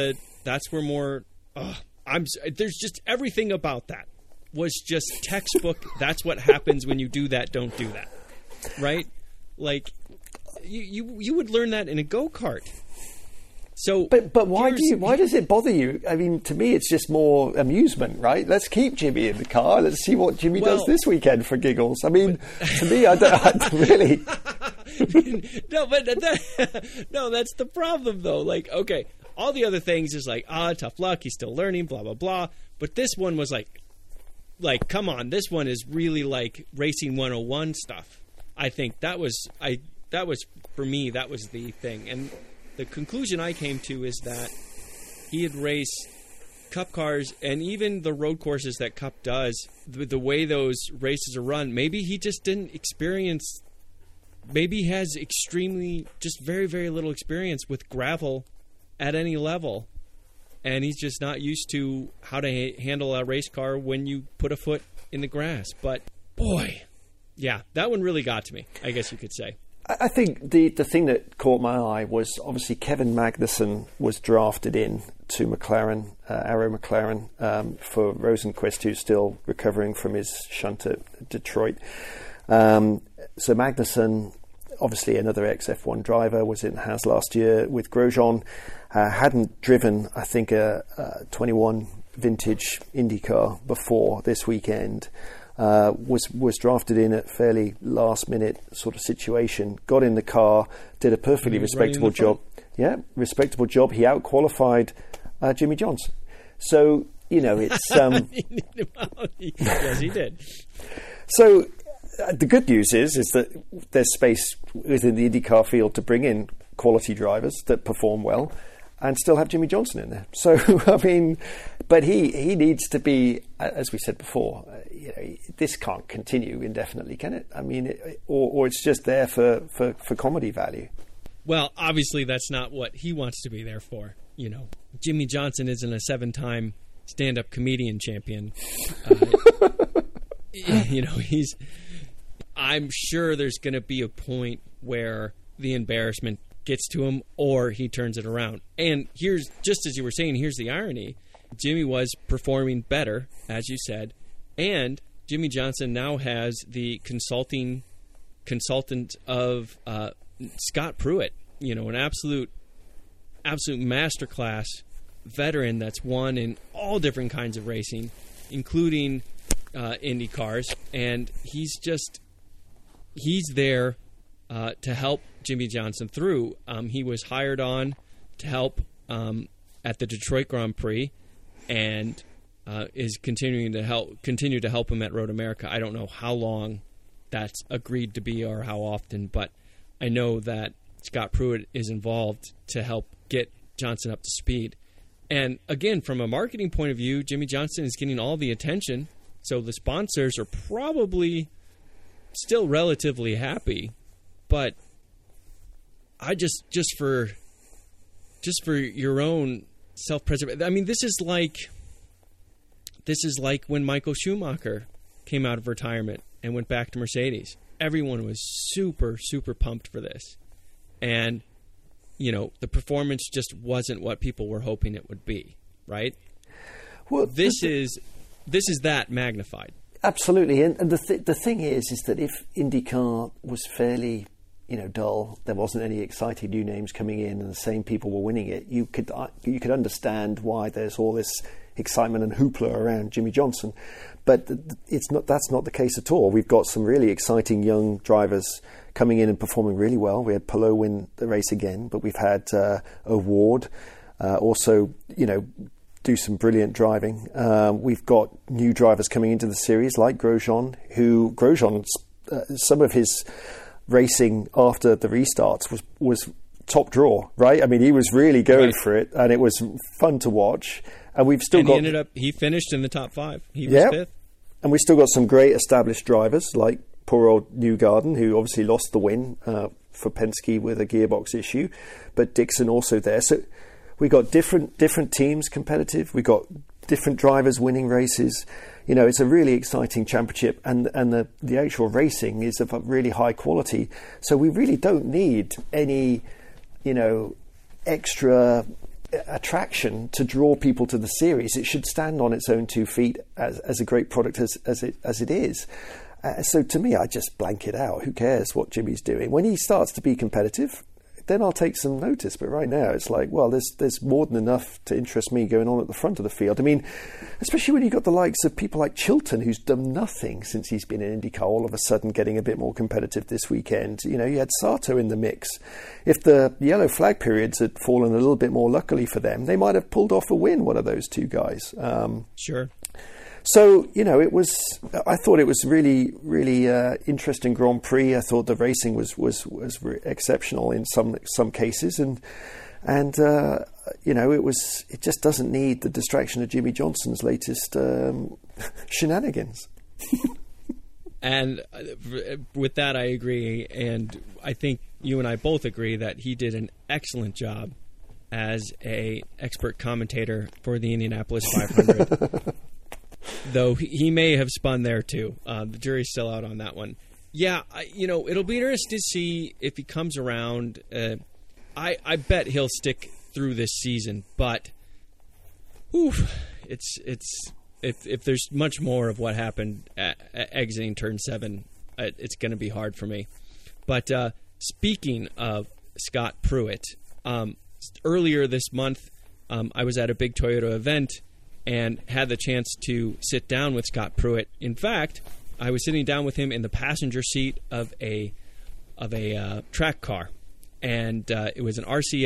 just everything about that was just textbook. That's what happens when you do that. Don't do that, right? Like you would learn that in a go-kart. So, but why does it bother you? I mean, to me, it's just more amusement, right? Let's keep Jimmy in the car. Let's see what Jimmy does this weekend for giggles. I mean, to me, I don't really. No, that's the problem, though. Like, okay, all the other things is like, tough luck. He's still learning, blah blah blah. But this one was like, come on, this one is really like racing 101 stuff. I think that was for me, that was the thing. And the conclusion I came to is that he had raced Cup cars and even the road courses that Cup does, the way those races are run, maybe he just didn't experience, maybe he has just very, very little experience with gravel at any level. And he's just not used to how to handle a race car when you put a foot in the grass. But, boy, yeah, that one really got to me, I guess you could say. I think the thing that caught my eye was obviously Kevin Magnussen was drafted in to McLaren, Arrow McLaren, for Rosenqvist, who's still recovering from his shunt at Detroit. So Magnussen, obviously another ex-F1 driver, was in Haas last year with Grosjean. Hadn't driven, I think, a 21 vintage IndyCar before this weekend. Was drafted in at fairly last minute sort of situation, got in the car, did a perfectly respectable job. Yeah, respectable job. He out-qualified Jimmy Johnson. So, it's... Yes, he did. So the good news is that there's space within the IndyCar field to bring in quality drivers that perform well and still have Jimmy Johnson in there. So, I mean, but he needs to be, as we said before, this can't continue indefinitely, can it? I mean, or it's just there for comedy value. Well, obviously that's not what he wants to be there for. Jimmy Johnson isn't a 7-time stand-up comedian champion. I'm sure there's going to be a point where the embarrassment gets to him or he turns it around. And here's, just as you were saying, here's the irony. Jimmy was performing better, as you said, and Jimmy Johnson now has the consultant of Scott Pruitt, an absolute masterclass veteran that's won in all different kinds of racing, including Indy cars, and he's there to help Jimmy Johnson through. He was hired on to help at the Detroit Grand Prix, and is continue to help him at Road America. I don't know how long that's agreed to be or how often, but I know that Scott Pruitt is involved to help get Johnson up to speed. And again, from a marketing point of view, Jimmy Johnson is getting all the attention, so the sponsors are probably still relatively happy. But I just for your own self-preservation. I mean, this is This is like when Michael Schumacher came out of retirement and went back to Mercedes. Everyone was super, super pumped for this. And, the performance just wasn't what people were hoping it would be, right? Well, this is that magnified. Absolutely. And the thing is that if IndyCar was fairly, dull, there wasn't any exciting new names coming in and the same people were winning it, you could understand why there's all this excitement and hoopla around Jimmy Johnson. But that's not the case at all. We've got some really exciting young drivers coming in and performing really well. We had Palou win the race again, but we've had O'Ward also, do some brilliant driving. We've got new drivers coming into the series like Grosjean, some of his racing after the restarts was top draw, right? I mean, he was really going for it, and it was fun to watch. And we've still he finished in the top 5. He was 5th. And we've still got some great established drivers like poor old Newgarden, who obviously lost the win for Penske with a gearbox issue, but Dixon also there. So we got different teams competitive. We got different drivers winning races. It's a really exciting championship, and the actual racing is of a really high quality. So we really don't need any, extra attraction to draw people to the series. It should stand on its own 2 feet as a great product as it is. So to me, I just blank it out. Who cares what Jimmy's doing? When he starts to be competitive, then I'll take some notice. But right now, it's like, well, there's more than enough to interest me going on at the front of the field. I mean, especially when you've got the likes of people like Chilton, who's done nothing since he's been in IndyCar, all of a sudden getting a bit more competitive this weekend. You had Sato in the mix. If the yellow flag periods had fallen a little bit more luckily for them, they might have pulled off a win, one of those two guys. Sure. So, I thought it was really, really interesting Grand Prix. I thought the racing was exceptional in some cases. And it just doesn't need the distraction of Jimmy Johnson's latest shenanigans. And with that, I agree. And I think you and I both agree that he did an excellent job as a expert commentator for the Indianapolis 500. Though he may have spun there too. The jury's still out on that one. Yeah, it'll be interesting to see if he comes around. I bet he'll stick through this season, but if there's much more of what happened exiting turn 7, it's going to be hard for me. But speaking of Scott Pruitt, earlier this month, I was at a big Toyota event and had the chance to sit down with Scott Pruitt. In fact, I was sitting down with him in the passenger seat of a track car, and it was an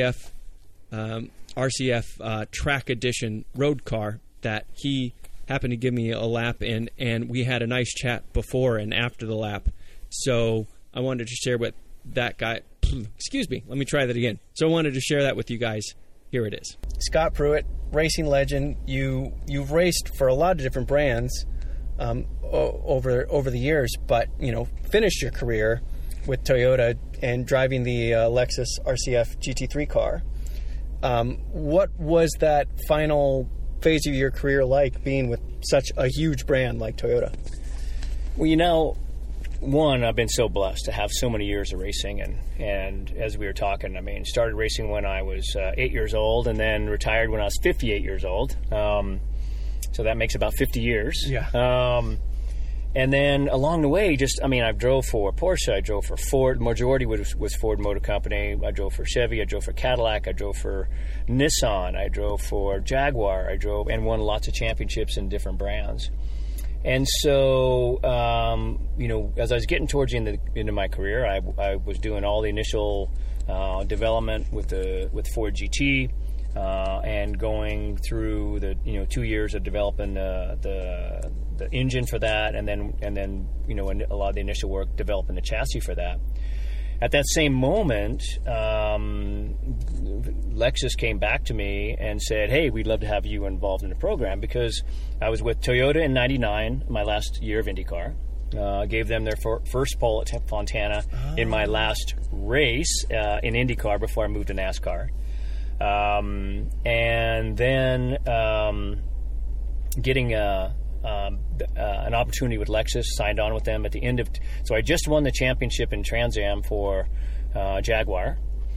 RCF Track Edition road car that he happened to give me a lap in, and we had a nice chat before and after the lap. So I wanted to share with that guy. Excuse me. Let me try that again. So I wanted to share that with you guys. Here it is. Scott Pruitt, racing legend. You've raced for a lot of different brands over the years, but finished your career with Toyota and driving the Lexus RCF GT3 car. What was that final phase of your career like, being with such a huge brand like Toyota? Well, one, I've been so blessed to have so many years of racing, and as we were talking, started racing when I was 8 years old, and then retired when I was 58 years old. So that makes about 50 years. Yeah. And then along the way, I drove for Porsche, I drove for Ford. Majority was Ford Motor Company. I drove for Chevy, I drove for Cadillac, I drove for Nissan, I drove for Jaguar, and won lots of championships in different brands. And so, as I was getting towards the end of my career, I was doing all the initial development with Ford GT, and going through the 2 years of developing the engine for that, and then a lot of the initial work developing the chassis for that. At that same moment, Lexus came back to me and said, "Hey, we'd love to have you involved in the program," because I was with Toyota in '99, my last year of IndyCar. Gave them their first pole at Fontana in my last race in IndyCar before I moved to NASCAR. And then getting an opportunity with Lexus, signed on with them at the end of. So I just won the championship in Trans Am for Jaguar.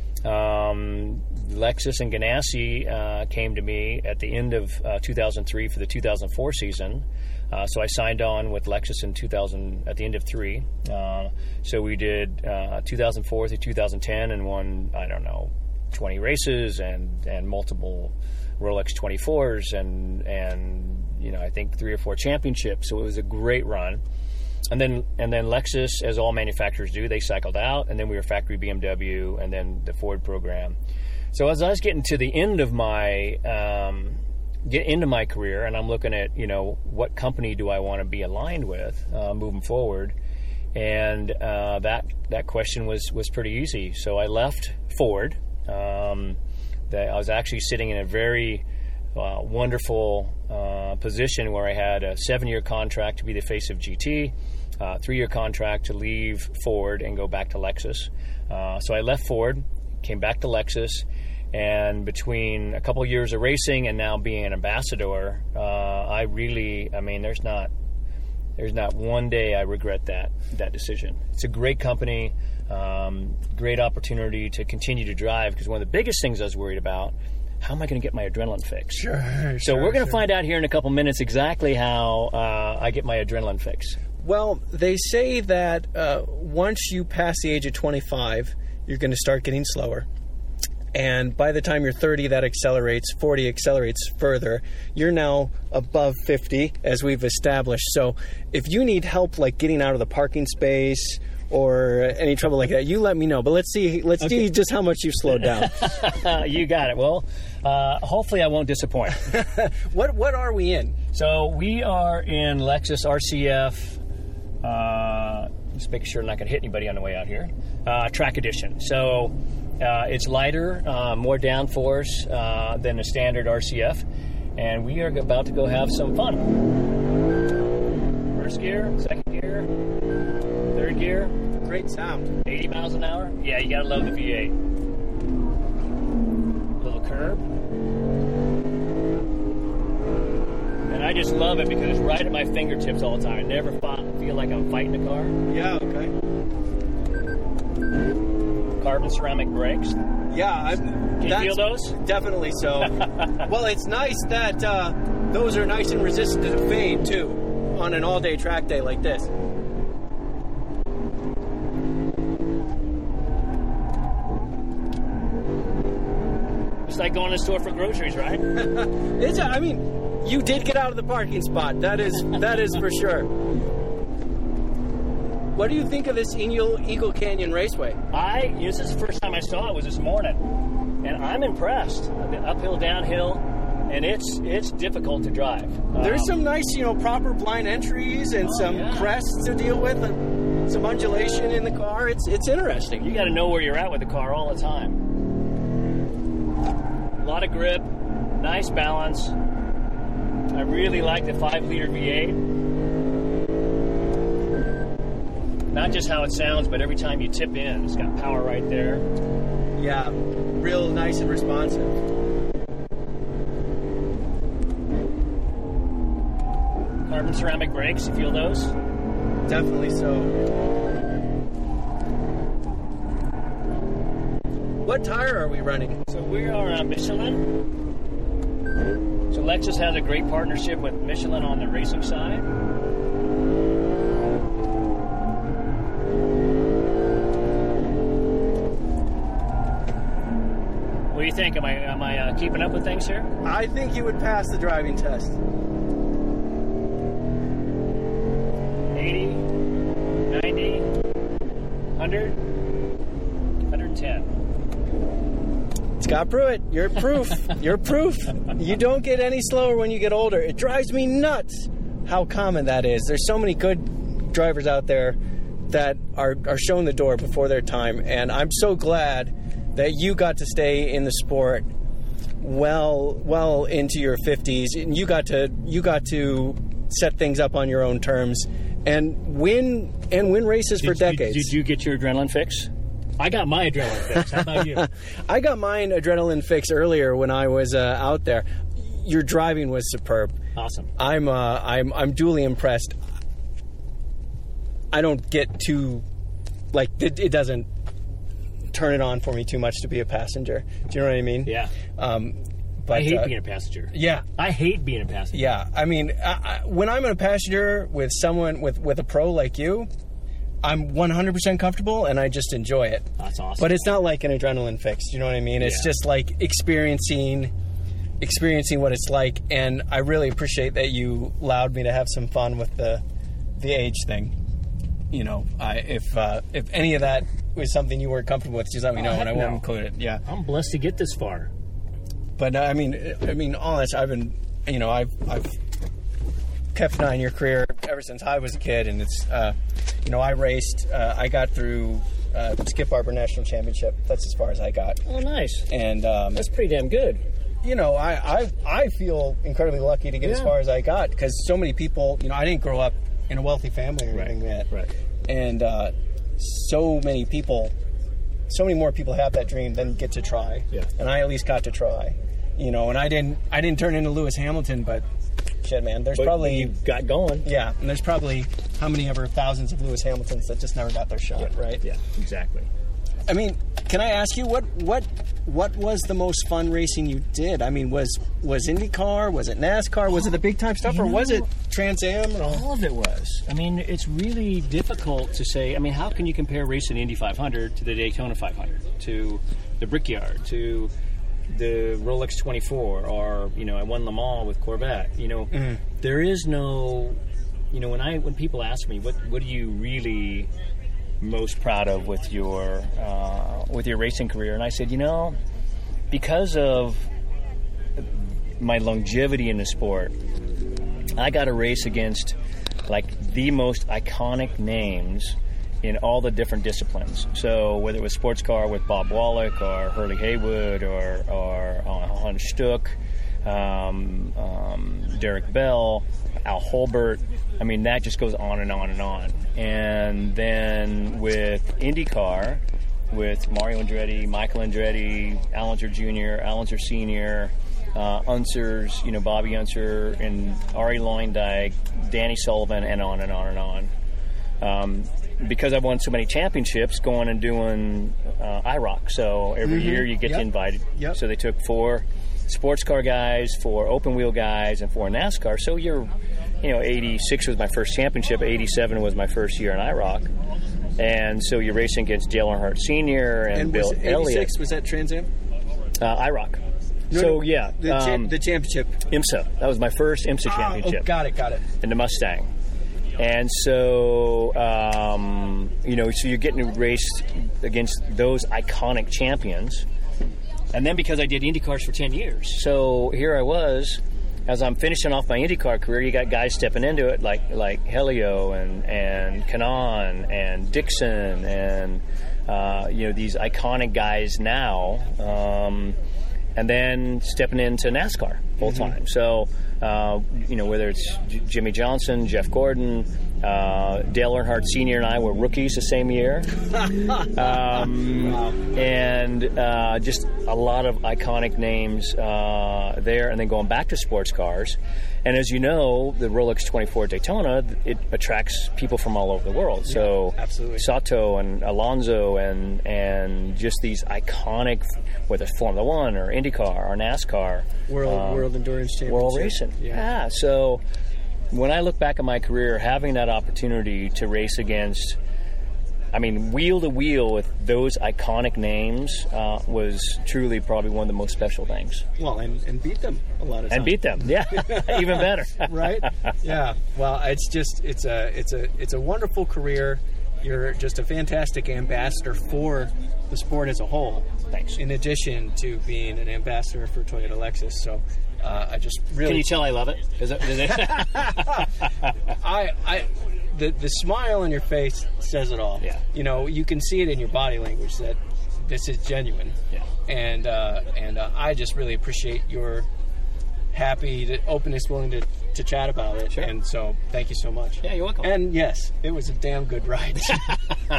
Lexus and Ganassi came to me at the end of 2003 for the 2004 season. So I signed on with Lexus at the end of 3. So we did 2004 through 2010 and won, 20 races and multiple Rolex 24s and I think 3 or 4 championships. So it was a great run. And then Lexus, as all manufacturers do, they cycled out, and then we were factory BMW, and then the Ford program. So as I was getting to the end of my career, and I'm looking at what company do I want to be aligned with moving forward, and that question was pretty easy. So I left Ford. I was actually sitting in a very wonderful position where I had a 7-year contract to be the face of GT, 3-year contract to leave Ford and go back to Lexus. So I left Ford, came back to Lexus, and between a couple of years of racing and now being an ambassador, there's not one day I regret that decision. It's a great company, great opportunity to continue to drive, because one of the biggest things I was worried about, how am I going to get my adrenaline fix? So we're going to find out here in a couple minutes exactly how I get my adrenaline fix. Well, they say that once you pass the age of 25, you're going to start getting slower. And by the time you're 30, that accelerates. 40 accelerates further. You're now above 50, as we've established. So if you need help, like getting out of the parking space or any trouble like that, you let me know. But let's see just how much you've slowed down. You got it. Well, hopefully I won't disappoint. What are we in? So we are in Lexus RCF. Just making sure I'm not going to hit anybody on the way out here. Track Edition. So it's lighter, more downforce than a standard RCF, and we are about to go have some fun. First gear, second gear, third gear. Great sound. 80 miles an hour. Yeah, you gotta love the V8. Little curb. And I just love it because it's right at my fingertips all the time. I never feel like I'm fighting a car. Yeah, okay. Carbon ceramic brakes. Yeah, Can you feel those? Definitely so. Well, it's nice that those are nice and resistant to fade, too, on an all-day track day like this. It's like going to the store for groceries, right? You did get out of the parking spot. That is for sure. What do you think of this Eagle Canyon Raceway? This is the first time I saw it was this morning, and I'm impressed. Uphill, downhill, and it's difficult to drive. There's some nice, proper blind entries and some crests to deal with, and some undulation in the car. It's interesting. You got to know where you're at with the car all the time. A lot of grip, nice balance. I really like the 5-liter V8. Not just how it sounds, but every time you tip in, it's got power right there. Yeah, real nice and responsive. Carbon ceramic brakes, you feel those? Definitely so. What tire are we running? So we are on Michelin. So Lexus has a great partnership with Michelin on the racing side. What do you think? Am I keeping up with things here? I think you would pass the driving test. 80, 90, 100, 110. Scott Pruitt, you're proof. You're proof. You don't get any slower when you get older. It drives me nuts how common that is. There's so many good drivers out there that are shown the door before their time, and I'm so glad that you got to stay in the sport well into your 50s, and you got to set things up on your own terms and win races for decades. Did you get your adrenaline fix? I got my adrenaline fix. How about you? I got mine adrenaline fix earlier when I was out there. Your driving was superb. Awesome. I'm duly impressed. I don't get too, like, it doesn't turn it on for me too much to be a passenger. Do you know what I mean? Yeah. But I hate being a passenger. Yeah. I hate being a passenger. Yeah. I mean, when I'm in a passenger with someone, with a pro like you, I'm 100% comfortable and I just enjoy it. That's awesome. But it's not like an adrenaline fix. Do you know what I mean? It's just like experiencing what it's like. And I really appreciate that you allowed me to have some fun with the age thing. You know, if any of that was something you weren't comfortable with, just let me know and I won't include it. Yeah. I'm blessed to get this far. But I mean, honest, I've been, you know, I've kept an eye on your career ever since I was a kid, and it's, you know, I raced. I got through Skip Barber National Championship. That's as far as I got. Oh, nice. And that's pretty damn good. You know, I feel incredibly lucky to get as far as I got because so many people. You know, I didn't grow up in a wealthy family or anything like that. Right. And so many more people have that dream than get to try. Yeah. And I at least got to try. You know, and I didn't turn into Lewis Hamilton, but shit, man, there's probably you got going. Yeah, and there's probably how many ever thousands of Lewis Hamiltons that just never got their shot, right? Yeah, exactly. I mean, can I ask you what was the most fun racing you did? I mean, was IndyCar? Was it NASCAR? Was it the big time stuff, or was it Trans Am? All of it was. I mean, it's really difficult to say. I mean, how can you compare racing Indy 500 to the Daytona 500, to the Brickyard, to the Rolex 24, or, you know, I won Le Mans with Corvette. You know, there is no, you know, when people ask me what are you really most proud of with your racing career, and I said, you know, because of my longevity in the sport, I got to race against like the most iconic names in all the different disciplines. So whether it was sports car with Bob Wallach or Hurley Haywood or Hans Stuck, Derek Bell, Al Holbert, I mean, that just goes on and on and on. And then with IndyCar, with Mario Andretti, Michael Andretti, Al Unser Jr., Al Unser Sr., Unsers, you know, Bobby Unser, and Arie Luyendyk, Danny Sullivan, and on and on and on. Because I've won so many championships, going and doing IROC. So every year you get invited. Yep. So they took 4 sports car guys, 4 open wheel guys, and 4 NASCAR. So you're, you know, 86 was my first championship. 87 was my first year in IROC. And so you're racing against Dale Earnhardt Sr. and Bill Elliott. 86, was that Trans Am? IROC. The championship. IMSA. That was my first IMSA championship. Oh, got it. In the Mustang. And so, you know, so you're getting raced against those iconic champions. And then because I did IndyCars for 10 years. So here I was, as I'm finishing off my IndyCar career, you got guys stepping into it like Helio and Kanaan and Dixon and, you know, these iconic guys now. And then stepping into NASCAR full time. So, you know, whether it's Jimmy Johnson, Jeff Gordon, Dale Earnhardt Sr. and I were rookies the same year. And just a lot of iconic names there. And then going back to sports cars. And as you know, the Rolex 24 Daytona, it attracts people from all over the world. Yeah, so absolutely. Sato and Alonso and just these iconic, whether it's Formula One or IndyCar or NASCAR. World Endurance Championship. World Racing. Yeah. So when I look back at my career, having that opportunity to race against, I mean, wheel to wheel with those iconic names was truly probably one of the most special things. Well, and beat them a lot of times. And beat them, yeah, even better. Right? Yeah. Well, it's a wonderful career. You're just a fantastic ambassador for the sport as a whole. Thanks. In addition to being an ambassador for Toyota Lexus, so I just really. Can you tell I love it? Is it? The smile on your face says it all. Yeah. You know, you can see it in your body language that this is genuine. Yeah. And I just really appreciate your openness, willing to chat about it. Sure. And so, thank you so much. Yeah, you're welcome. And yes, it was a damn good ride.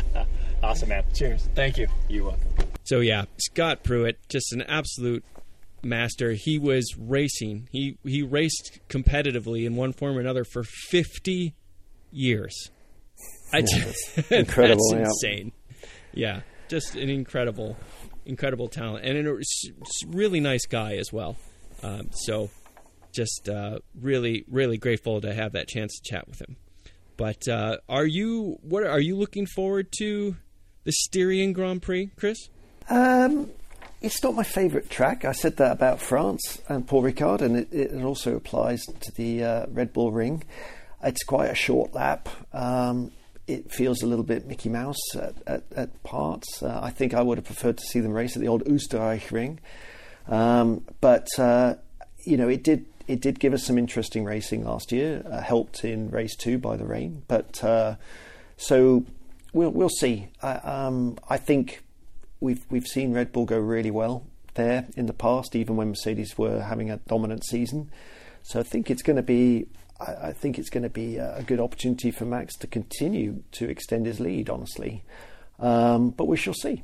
Awesome, man. Cheers. Thank you. You're welcome. So yeah, Scott Pruitt, just an absolute master. He was racing. He raced competitively in one form or another for 50 years. That's incredible. That's insane. Yeah, just an incredible talent, and a really nice guy as well. So just really, really grateful to have that chance to chat with him. But are you looking forward to the Styrian Grand Prix, Chris? It's not my favourite track. I said that about France and Paul Ricard, and it also applies to the Red Bull Ring. It's quite a short lap. It feels a little bit Mickey Mouse at parts. I think I would have preferred to see them race at the old Österreich Ring. But it did give us some interesting racing last year, helped in race 2 by the rain. But so we'll see. I think we've seen Red Bull go really well there in the past, even when Mercedes were having a dominant season. So I think it's going to be a good opportunity for Max to continue to extend his lead, honestly. But we shall see.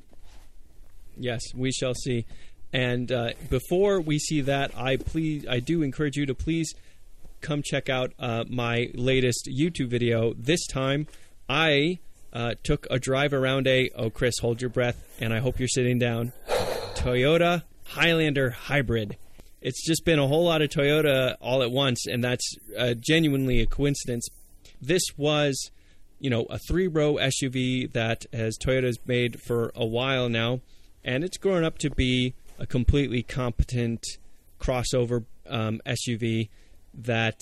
Yes, we shall see. And before we see that, I do encourage you to please come check out my latest YouTube video. This time, I took a drive around Chris, hold your breath, and I hope you're sitting down, Toyota Highlander Hybrid. It's just been a whole lot of Toyota all at once, and that's genuinely a coincidence. This was, a 3-row SUV that Toyota's made for a while now, and it's grown up to be a completely competent crossover SUV that,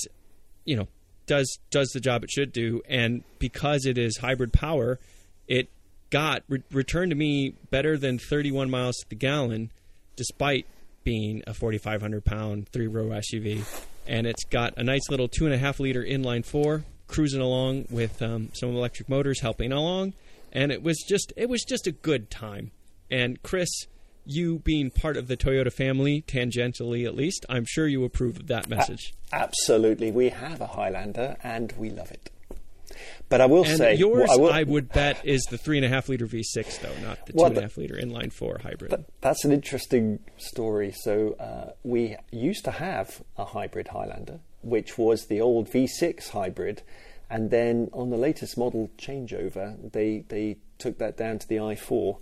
does the job it should do. And because it is hybrid power, it got returned to me better than 31 miles to the gallon, despite being a 4,500-pound 3-row SUV. And it's got a nice little 2.5-liter inline 4 cruising along with some electric motors helping along. And it was just a good time. And Chris, you being part of the Toyota family, tangentially at least, I'm sure you approve of that message. Absolutely. We have a Highlander and we love it. But I will say... yours, I would bet, is the 3.5-liter V6, though, not the 2.5-liter inline 4 hybrid. That's an interesting story. So we used to have a hybrid Highlander, which was the old V6 hybrid. And then on the latest model changeover, they took that down to the i4.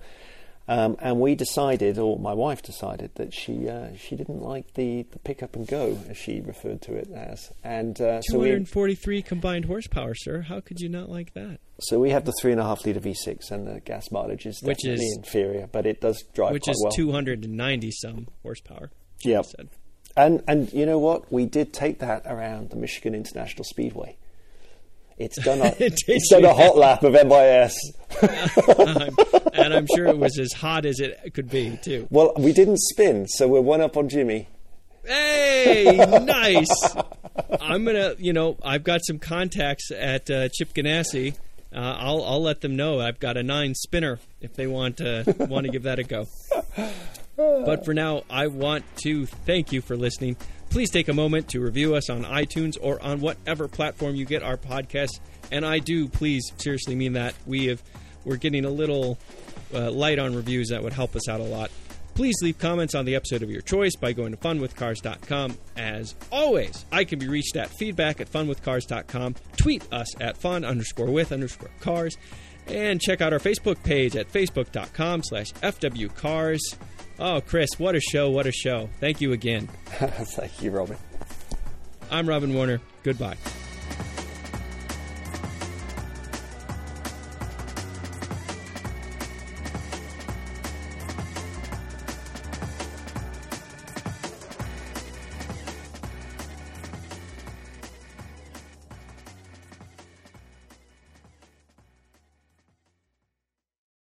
And we decided, or my wife decided, that she didn't like the pick up and go, as she referred to it as. And 243 combined horsepower, sir. How could you not like that? So we have the 3.5-liter V6, and the gas mileage is definitely inferior, but it does drive quite well. Which is 290 some horsepower. Yeah. And you know what? We did take that around the Michigan International Speedway. It's done a hot lap of MIS. And I'm sure it was as hot as it could be, too. Well, we didn't spin, so we're one up on Jimmy. Hey, nice. I'm going to, I've got some contacts at Chip Ganassi. I'll let them know. I've got a 9 spinner if they want to give that a go. But for now, I want to thank you for listening. Please take a moment to review us on iTunes or on whatever platform you get our podcasts. And I do, please, seriously mean that. We're getting a little light on reviews. That would help us out a lot. Please leave comments on the episode of your choice by going to funwithcars.com. As always, I can be reached at feedback@funwithcars.com. Tweet us at fun_with_cars. And check out our Facebook page at facebook.com/FWCars. Oh, Chris, what a show, what a show. Thank you again. Thank you, Robin. I'm Robin Warner. Goodbye.